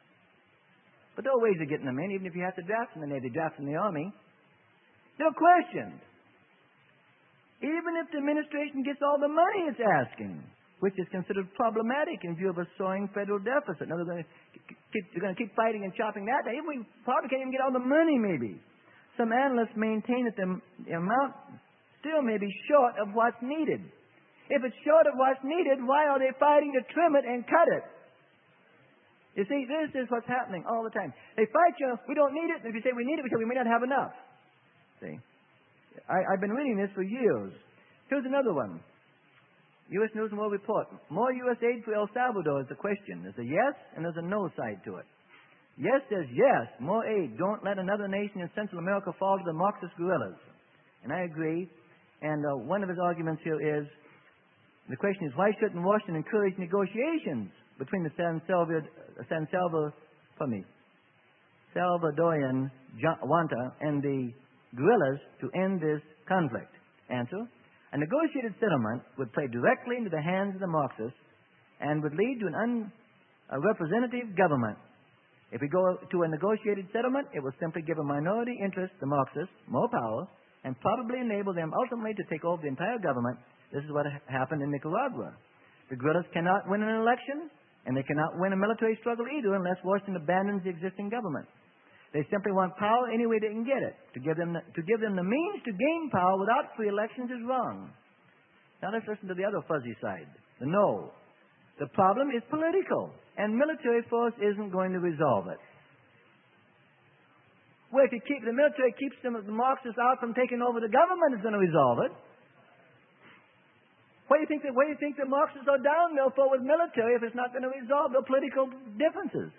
But there are ways of getting them in, even if you have to draft from the Navy, draft from the Army. They're questioned. even if the administration gets all the money it's asking, which is considered problematic in view of a soaring federal deficit. Now, they're going to keep, they're going to keep fighting and chopping that down. Even we probably can't even get all the money, maybe. Some analysts maintain that the, the amount still may be short of what's needed. If it's short of what's needed, why are they fighting to trim it and cut it? You see, this is what's happening all the time. They fight you, we don't need it. If you say we need it, we say we may not have enough. See? I, I've been reading this for years. Here's another one. U S News and World Report. More U S aid for El Salvador is the question. There's a yes and there's a no side to it. Yes says yes, more aid. Don't let another nation in Central America fall to the Marxist guerrillas. And I agree. And uh, one of his arguments here is, the question is, why shouldn't Washington encourage negotiations between the San Salvador, San Salvador, for me, Salvadorian junta and the guerrillas to end this conflict? Answer. A negotiated settlement would play directly into the hands of the Marxists and would lead to an un, a representative government. If we go to a negotiated settlement, it will simply give a minority interest, the Marxists, more power, and probably enable them ultimately to take over the entire government. This is what happened in Nicaragua. The guerrillas cannot win an election, and they cannot win a military struggle either unless Washington abandons the existing government. They simply want power any way they can get it. To give them the, to give them the means to gain power without free elections is wrong. Now let's listen to the other fuzzy side, the no. The problem is political, and military force isn't going to resolve it. Well, if you keep the military keeps them, the Marxists out from taking over the government, is going to resolve it. What do you think that? What do you think the Marxists are down there for with military if it's not going to resolve the political differences?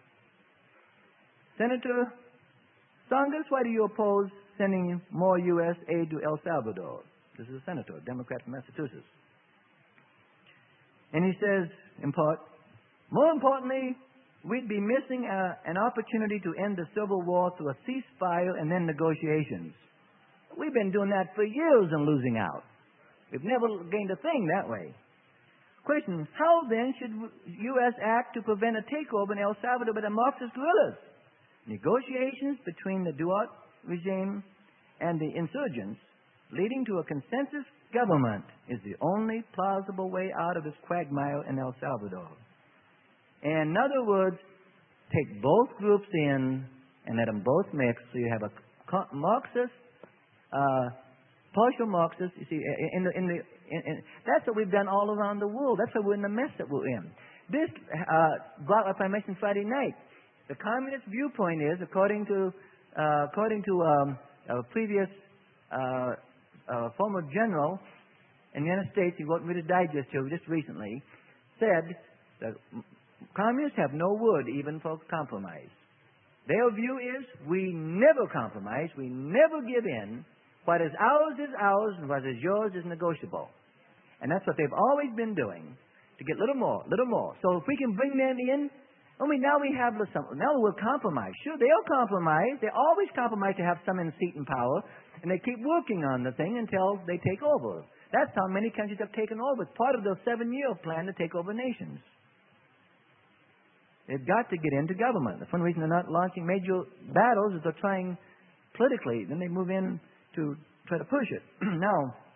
Senator Tsongas, why do you oppose sending more U S aid to El Salvador? This is a senator, a Democrat from Massachusetts. And he says, in part, more importantly, we'd be missing a, an opportunity to end the civil war through a ceasefire and then negotiations. We've been doing that for years and losing out. We've never gained a thing that way. Question, how then should U S act to prevent a takeover in El Salvador by the Marxist guerrillas? Negotiations between the Duarte regime and the insurgents leading to a consensus government is the only plausible way out of this quagmire in El Salvador. In other words, take both groups in and let them both mix so you have a Marxist, uh, partial Marxist. You see, in the, in the, in, in, that's what we've done all around the world. That's why we're in the mess that we're in. This, uh, brought up, I mentioned Friday night. The communist viewpoint is, according to, uh, according to um, a previous uh, uh, former general in the United States, he wrote me a digest here just recently, said that communists have no word even for compromise. Their view is we never compromise, we never give in. What is ours is ours, and what is yours is negotiable. And that's what they've always been doing, to get a little more, little more. So if we can bring them in, only now we have some, now we'll compromise. Sure, they'll compromise. They always compromise to have some in seat and power, and they keep working on the thing until they take over. That's how many countries have taken over. It's part of their seven-year plan to take over nations. They've got to get into government. That's one reason they're not launching major battles is they're trying politically. Then they move in to try to push it. Now,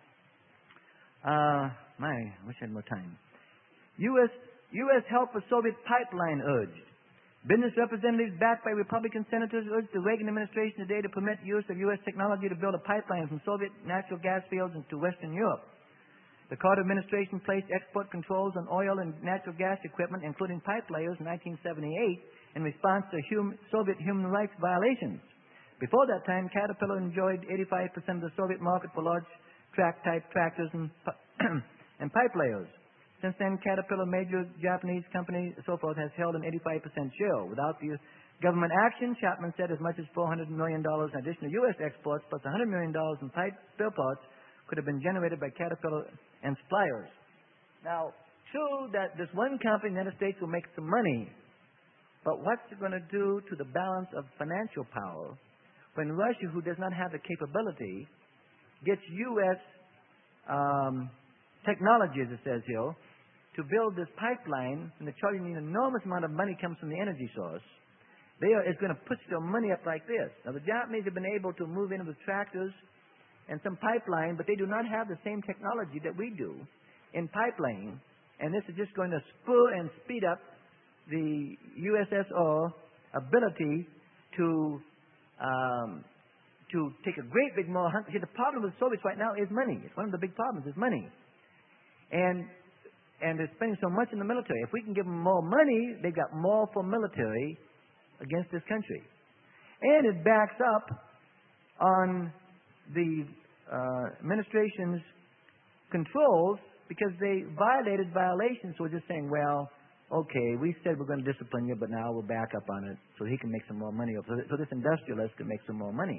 uh, my, I wish I had more time. U S U S help for Soviet pipeline urged. Business representatives backed by Republican senators urged the Reagan administration today to permit use of U S technology to build a pipeline from Soviet natural gas fields into Western Europe. The Carter administration placed export controls on oil and natural gas equipment, including pipe layers, in nineteen seventy-eight in response to hum- Soviet human rights violations. Before that time, Caterpillar enjoyed eighty-five percent of the Soviet market for large track-type tractors and, and pipe layers. Since then, Caterpillar, major Japanese company, so forth, has held an eighty-five percent share. Without the government action, Chapman said as much as four hundred million dollars in additional U S exports plus one hundred million dollars in pipe spare parts could have been generated by Caterpillar and suppliers. Now, true that this one company in the United States will make some money, but what's it going to do to the balance of financial power when Russia, who does not have the capability, gets U S um, technology, as it says here, to build this pipeline, and they're charging an enormous amount of money comes from the energy source. They are is going to push their money up like this. Now, the Japanese have been able to move in with tractors and some pipeline, but they do not have the same technology that we do in pipelaying. And this is just going to spur and speed up the U S S R ability to um, to take a great big more hunt. See, the problem with the Soviets right now is money. It's one of the big problems is money. And and they're spending so much in the military. If we can give them more money, they've got more for military against this country. And it backs up on the uh, administration's controls because they violated violations. So we're just saying, well, okay, we said we're going to discipline you, but now we'll back up on it so he can make some more money. So, so this industrialist can make some more money.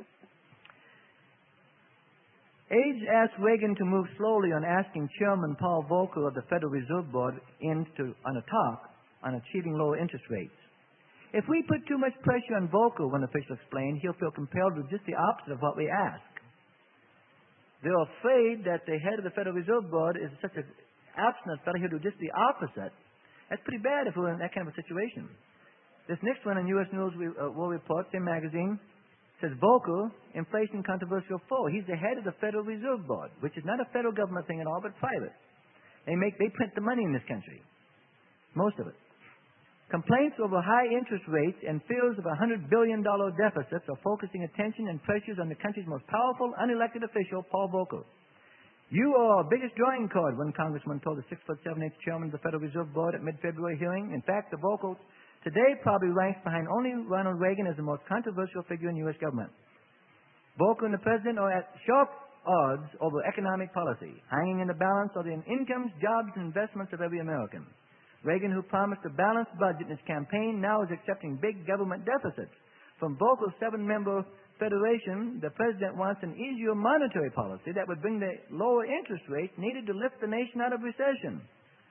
Age asked Reagan to move slowly on asking Chairman Paul Volcker of the Federal Reserve Board in to, on a talk on achieving lower interest rates. If we put too much pressure on Volcker, one official explained, he'll feel compelled to do just the opposite of what we ask. They're afraid that the head of the Federal Reserve Board is such an abstinent fellow, he'll do just the opposite. That's pretty bad if we're in that kind of a situation. This next one in U S News uh, World Report, same magazine, says Volcker, inflation controversial foe. He's the head of the Federal Reserve Board, which is not a federal government thing at all, but private. They make they print the money in this country, most of it. Complaints over high interest rates and fears of a one hundred billion dollars deficits are focusing attention and pressures on the country's most powerful unelected official, Paul Volcker. You are our biggest drawing card, one congressman told the six foot seven inch chairman of the Federal Reserve Board at mid-February hearing. In fact, the Volcker today probably ranks behind only Ronald Reagan as the most controversial figure in U S government. Volcker and the president are at sharp odds over economic policy. Hanging in the balance are the incomes, jobs, and investments of every American. Reagan, who promised a balanced budget in his campaign, now is accepting big government deficits. From Volcker's seven-member federation, the president wants an easier monetary policy that would bring the lower interest rates needed to lift the nation out of recession.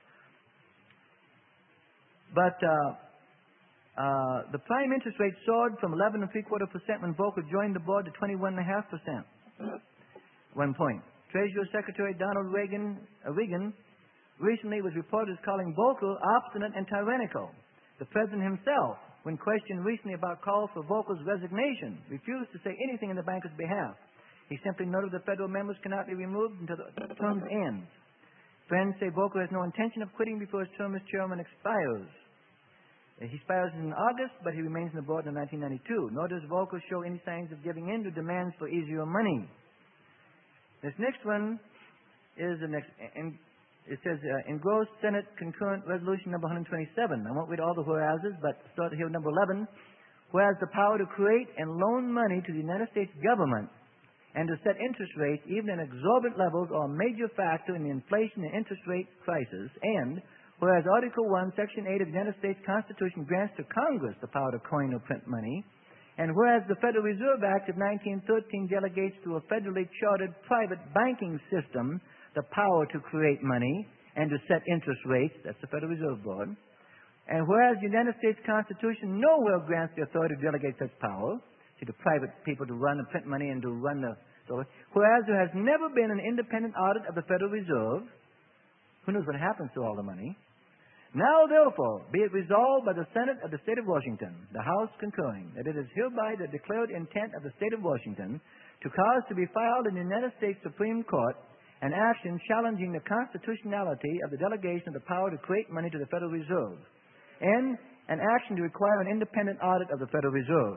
But uh, uh, the prime interest rate soared from eleven and three quarter percent when Volcker joined the board to twenty-one and a half percent. One point. Treasury Secretary Donald Reagan, uh, Reagan recently was reported as calling Volcker obstinate and tyrannical. The president himself, when questioned recently about calls for Volcker's resignation, refused to say anything in the banker's behalf. He simply noted that federal members cannot be removed until the term ends. Friends say Volcker has no intention of quitting before his term as chairman expires. He expires in August, but he remains on the board until nineteen ninety-two. Nor does Volcker show any signs of giving in to demands for easier money. This next one is the next. In, it says, uh, engrossed Senate concurrent resolution number one hundred twenty-seven. I won't read all the whereases, but start here with number eleven. Whereas the power to create and loan money to the United States government and to set interest rates, even at exorbitant levels, are a major factor in the inflation and interest rate crisis. And whereas Article one, Section eight of the United States Constitution grants to Congress the power to coin or print money, and whereas the Federal Reserve Act of nineteen thirteen delegates to a federally chartered private banking system the power to create money and to set interest rates, that's the Federal Reserve Board, and whereas the United States Constitution nowhere grants the authority to delegate such power to the private people to run and print money and to run the... So, whereas there has never been an independent audit of the Federal Reserve, who knows what happens to all the money? Now, therefore, be it resolved by the Senate of the State of Washington, the House concurring, that it is hereby the declared intent of the State of Washington to cause to be filed in the United States Supreme Court an action challenging the constitutionality of the delegation of the power to create money to the Federal Reserve, and an action to require an independent audit of the Federal Reserve.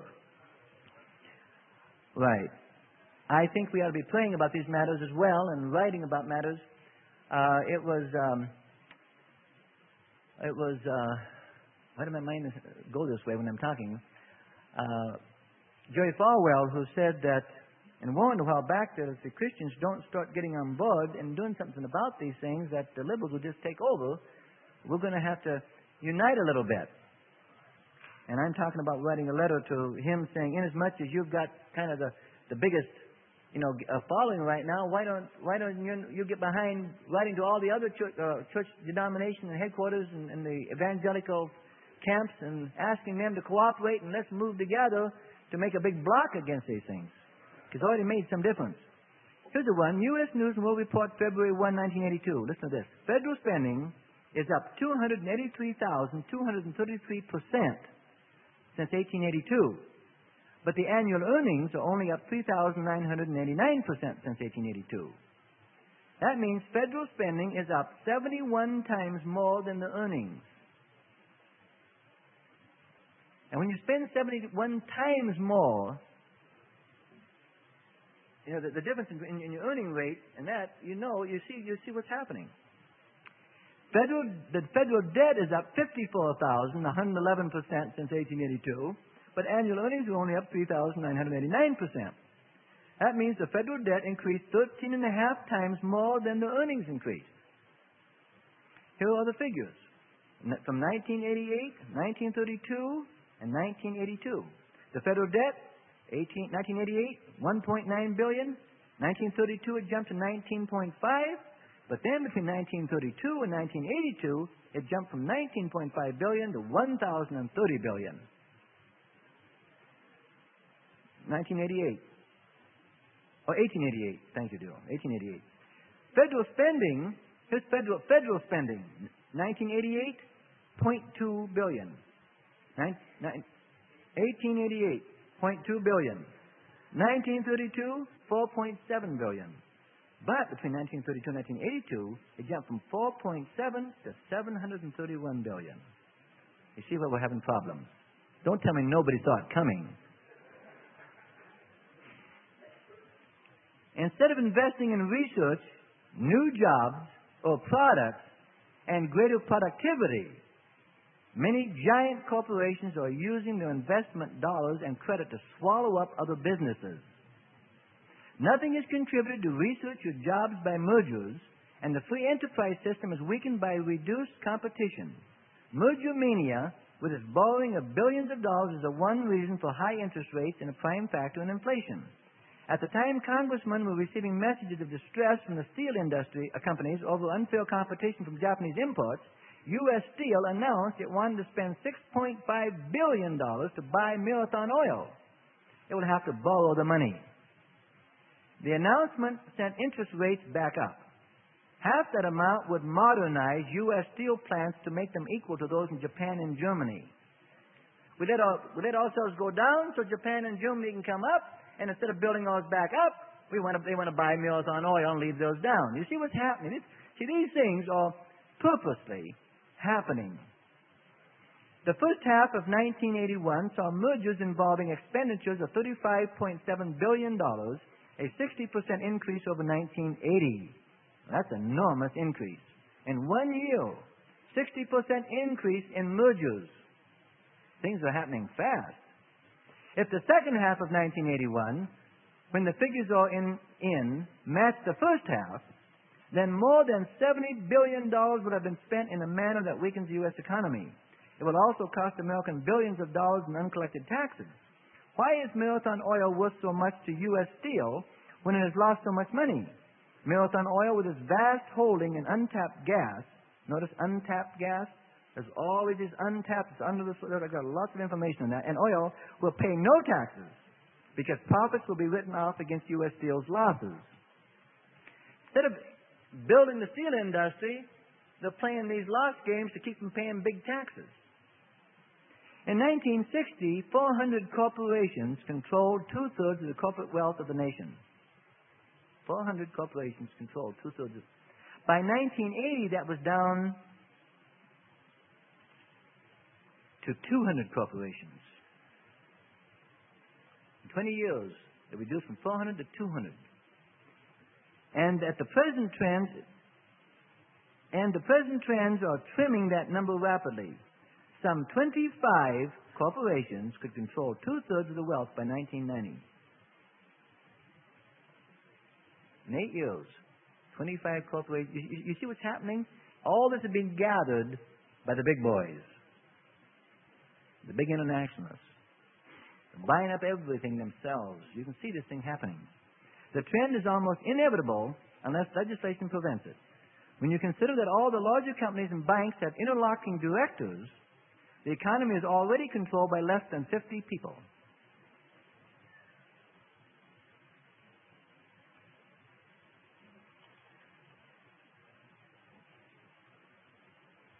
Right. I think we ought to be praying about these matters as well and writing about matters. Uh, it was... Um, It was, uh, why did my mind go this way when I'm talking? Uh, Jerry Falwell, who said that, and warned a while back that if the Christians don't start getting on board and doing something about these things, that the liberals will just take over. We're going to have to unite a little bit. And I'm talking about writing a letter to him saying, inasmuch as you've got kind of the, the biggest, you know, uh, following right now, why don't why don't you, you get behind writing to all the other church, uh, church denomination and headquarters and, and the evangelical camps and asking them to cooperate and let's move together to make a big block against these things. It's already made some difference. Here's the one, U S News and World Report, February first, nineteen eighty-two. Listen to this. Federal spending is up two hundred eighty-three thousand two hundred thirty-three percent since eighteen eighty-two. But the annual earnings are only up three thousand nine hundred eighty-nine percent since eighteen eighty-two. That means federal spending is up seventy-one times more than the earnings. And when you spend seventy-one times more, you know, the, the difference in, in, in your earning rate and that, you know, you see, you see what's happening. Federal, the federal debt is up fifty-four thousand one hundred eleven percent since eighteen eighty-two, but annual earnings are only up three thousand nine hundred eighty-nine percent. That means the federal debt increased thirteen and a half times more than the earnings increased. Here are the figures. From nineteen eighty-eight, nineteen thirty-two, and nineteen eighty-two. The federal debt, nineteen eighty-eight, one point nine billion dollars. nineteen thirty-two, it jumped to nineteen point five. But then between nineteen thirty-two and nineteen eighty-two, it jumped from nineteen point five billion dollars to one thousand thirty billion dollars. nineteen eighty-eight. Oh, eighteen eighty-eight. Thank you, Bill. eighteen eighty-eight. Federal spending, here's federal, federal spending. nineteen eighty-eight, zero point two billion dollars. eighteen eighty-eight, zero point two billion dollars. nineteen thirty-two, four point seven billion dollars. But between nineteen thirty-two and nineteen eighty-two, it jumped from four point seven to seven hundred thirty-one billion dollars. You see where we're having problems. Don't tell me nobody saw it coming. Instead of investing in research, new jobs, or products, and greater productivity, many giant corporations are using their investment dollars and credit to swallow up other businesses. Nothing is contributed to research or jobs by mergers, and the free enterprise system is weakened by reduced competition. Merger mania, with its borrowing of billions of dollars, is the one reason for high interest rates and a prime factor in inflation. At the time congressmen were receiving messages of distress from the steel industry uh, companies over unfair competition from Japanese imports, U S Steel announced it wanted to spend six point five billion dollars to buy Marathon Oil. It would have to borrow the money. The announcement sent interest rates back up. Half that amount would modernize U S steel plants to make them equal to those in Japan and Germany. We let, our, we let ourselves go down so Japan and Germany can come up, and instead of building ours back up, we want to, they want to buy Marathon Oil and leave those down. You see what's happening? It's, see, these things are purposely happening. The first half of nineteen eighty-one saw mergers involving expenditures of thirty-five point seven billion dollars, a sixty percent increase over nineteen eighty. That's an enormous increase. In one year, sixty percent increase in mergers. Things are happening fast. If the second half of nineteen eighty-one, when the figures are in, in match the first half, then more than seventy billion dollars would have been spent in a manner that weakens the U S economy. It will also cost Americans billions of dollars in uncollected taxes. Why is Marathon Oil worth so much to U S Steel when it has lost so much money? Marathon Oil, with its vast holding in untapped gas, notice untapped gas, there's always this untapped, it's under the, I've got lots of information on that, and oil will pay no taxes because profits will be written off against U S Steel's losses. Instead of building the steel industry, they're playing these loss games to keep from paying big taxes. In nineteen sixty, four hundred corporations controlled two-thirds of the corporate wealth of the nation. four hundred corporations controlled two-thirds of... By nineteen eighty, that was down to two hundred corporations. In twenty years, it reduced from four hundred to two hundred. And at the present trends, and the present trends are trimming that number rapidly. Some twenty-five corporations could control two-thirds of the wealth by nineteen ninety. In eight years, twenty-five corporations. You, you, you see what's happening? All this is being gathered by the big boys, the big internationalists. They're buying up everything themselves. You can see this thing happening. The trend is almost inevitable unless legislation prevents it. When you consider that all the larger companies and banks have interlocking directors, the economy is already controlled by less than fifty people.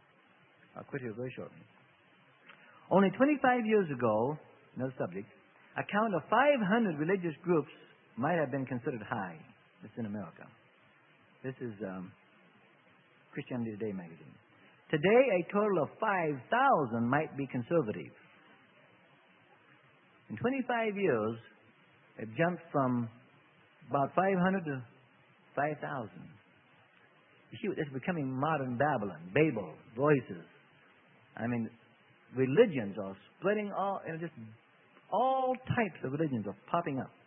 I'll quit here very shortly. Only twenty-five years ago, another subject, a count of five hundred religious groups might have been considered high. This is in America. This is um, Christianity Today magazine. Today, a total of five thousand might be conservative. In twenty-five years, it jumped from about five hundred to five thousand. You see, it's becoming modern Babylon, Babel, voices. I mean, religions are splitting all, you know, just all types of religions are popping up.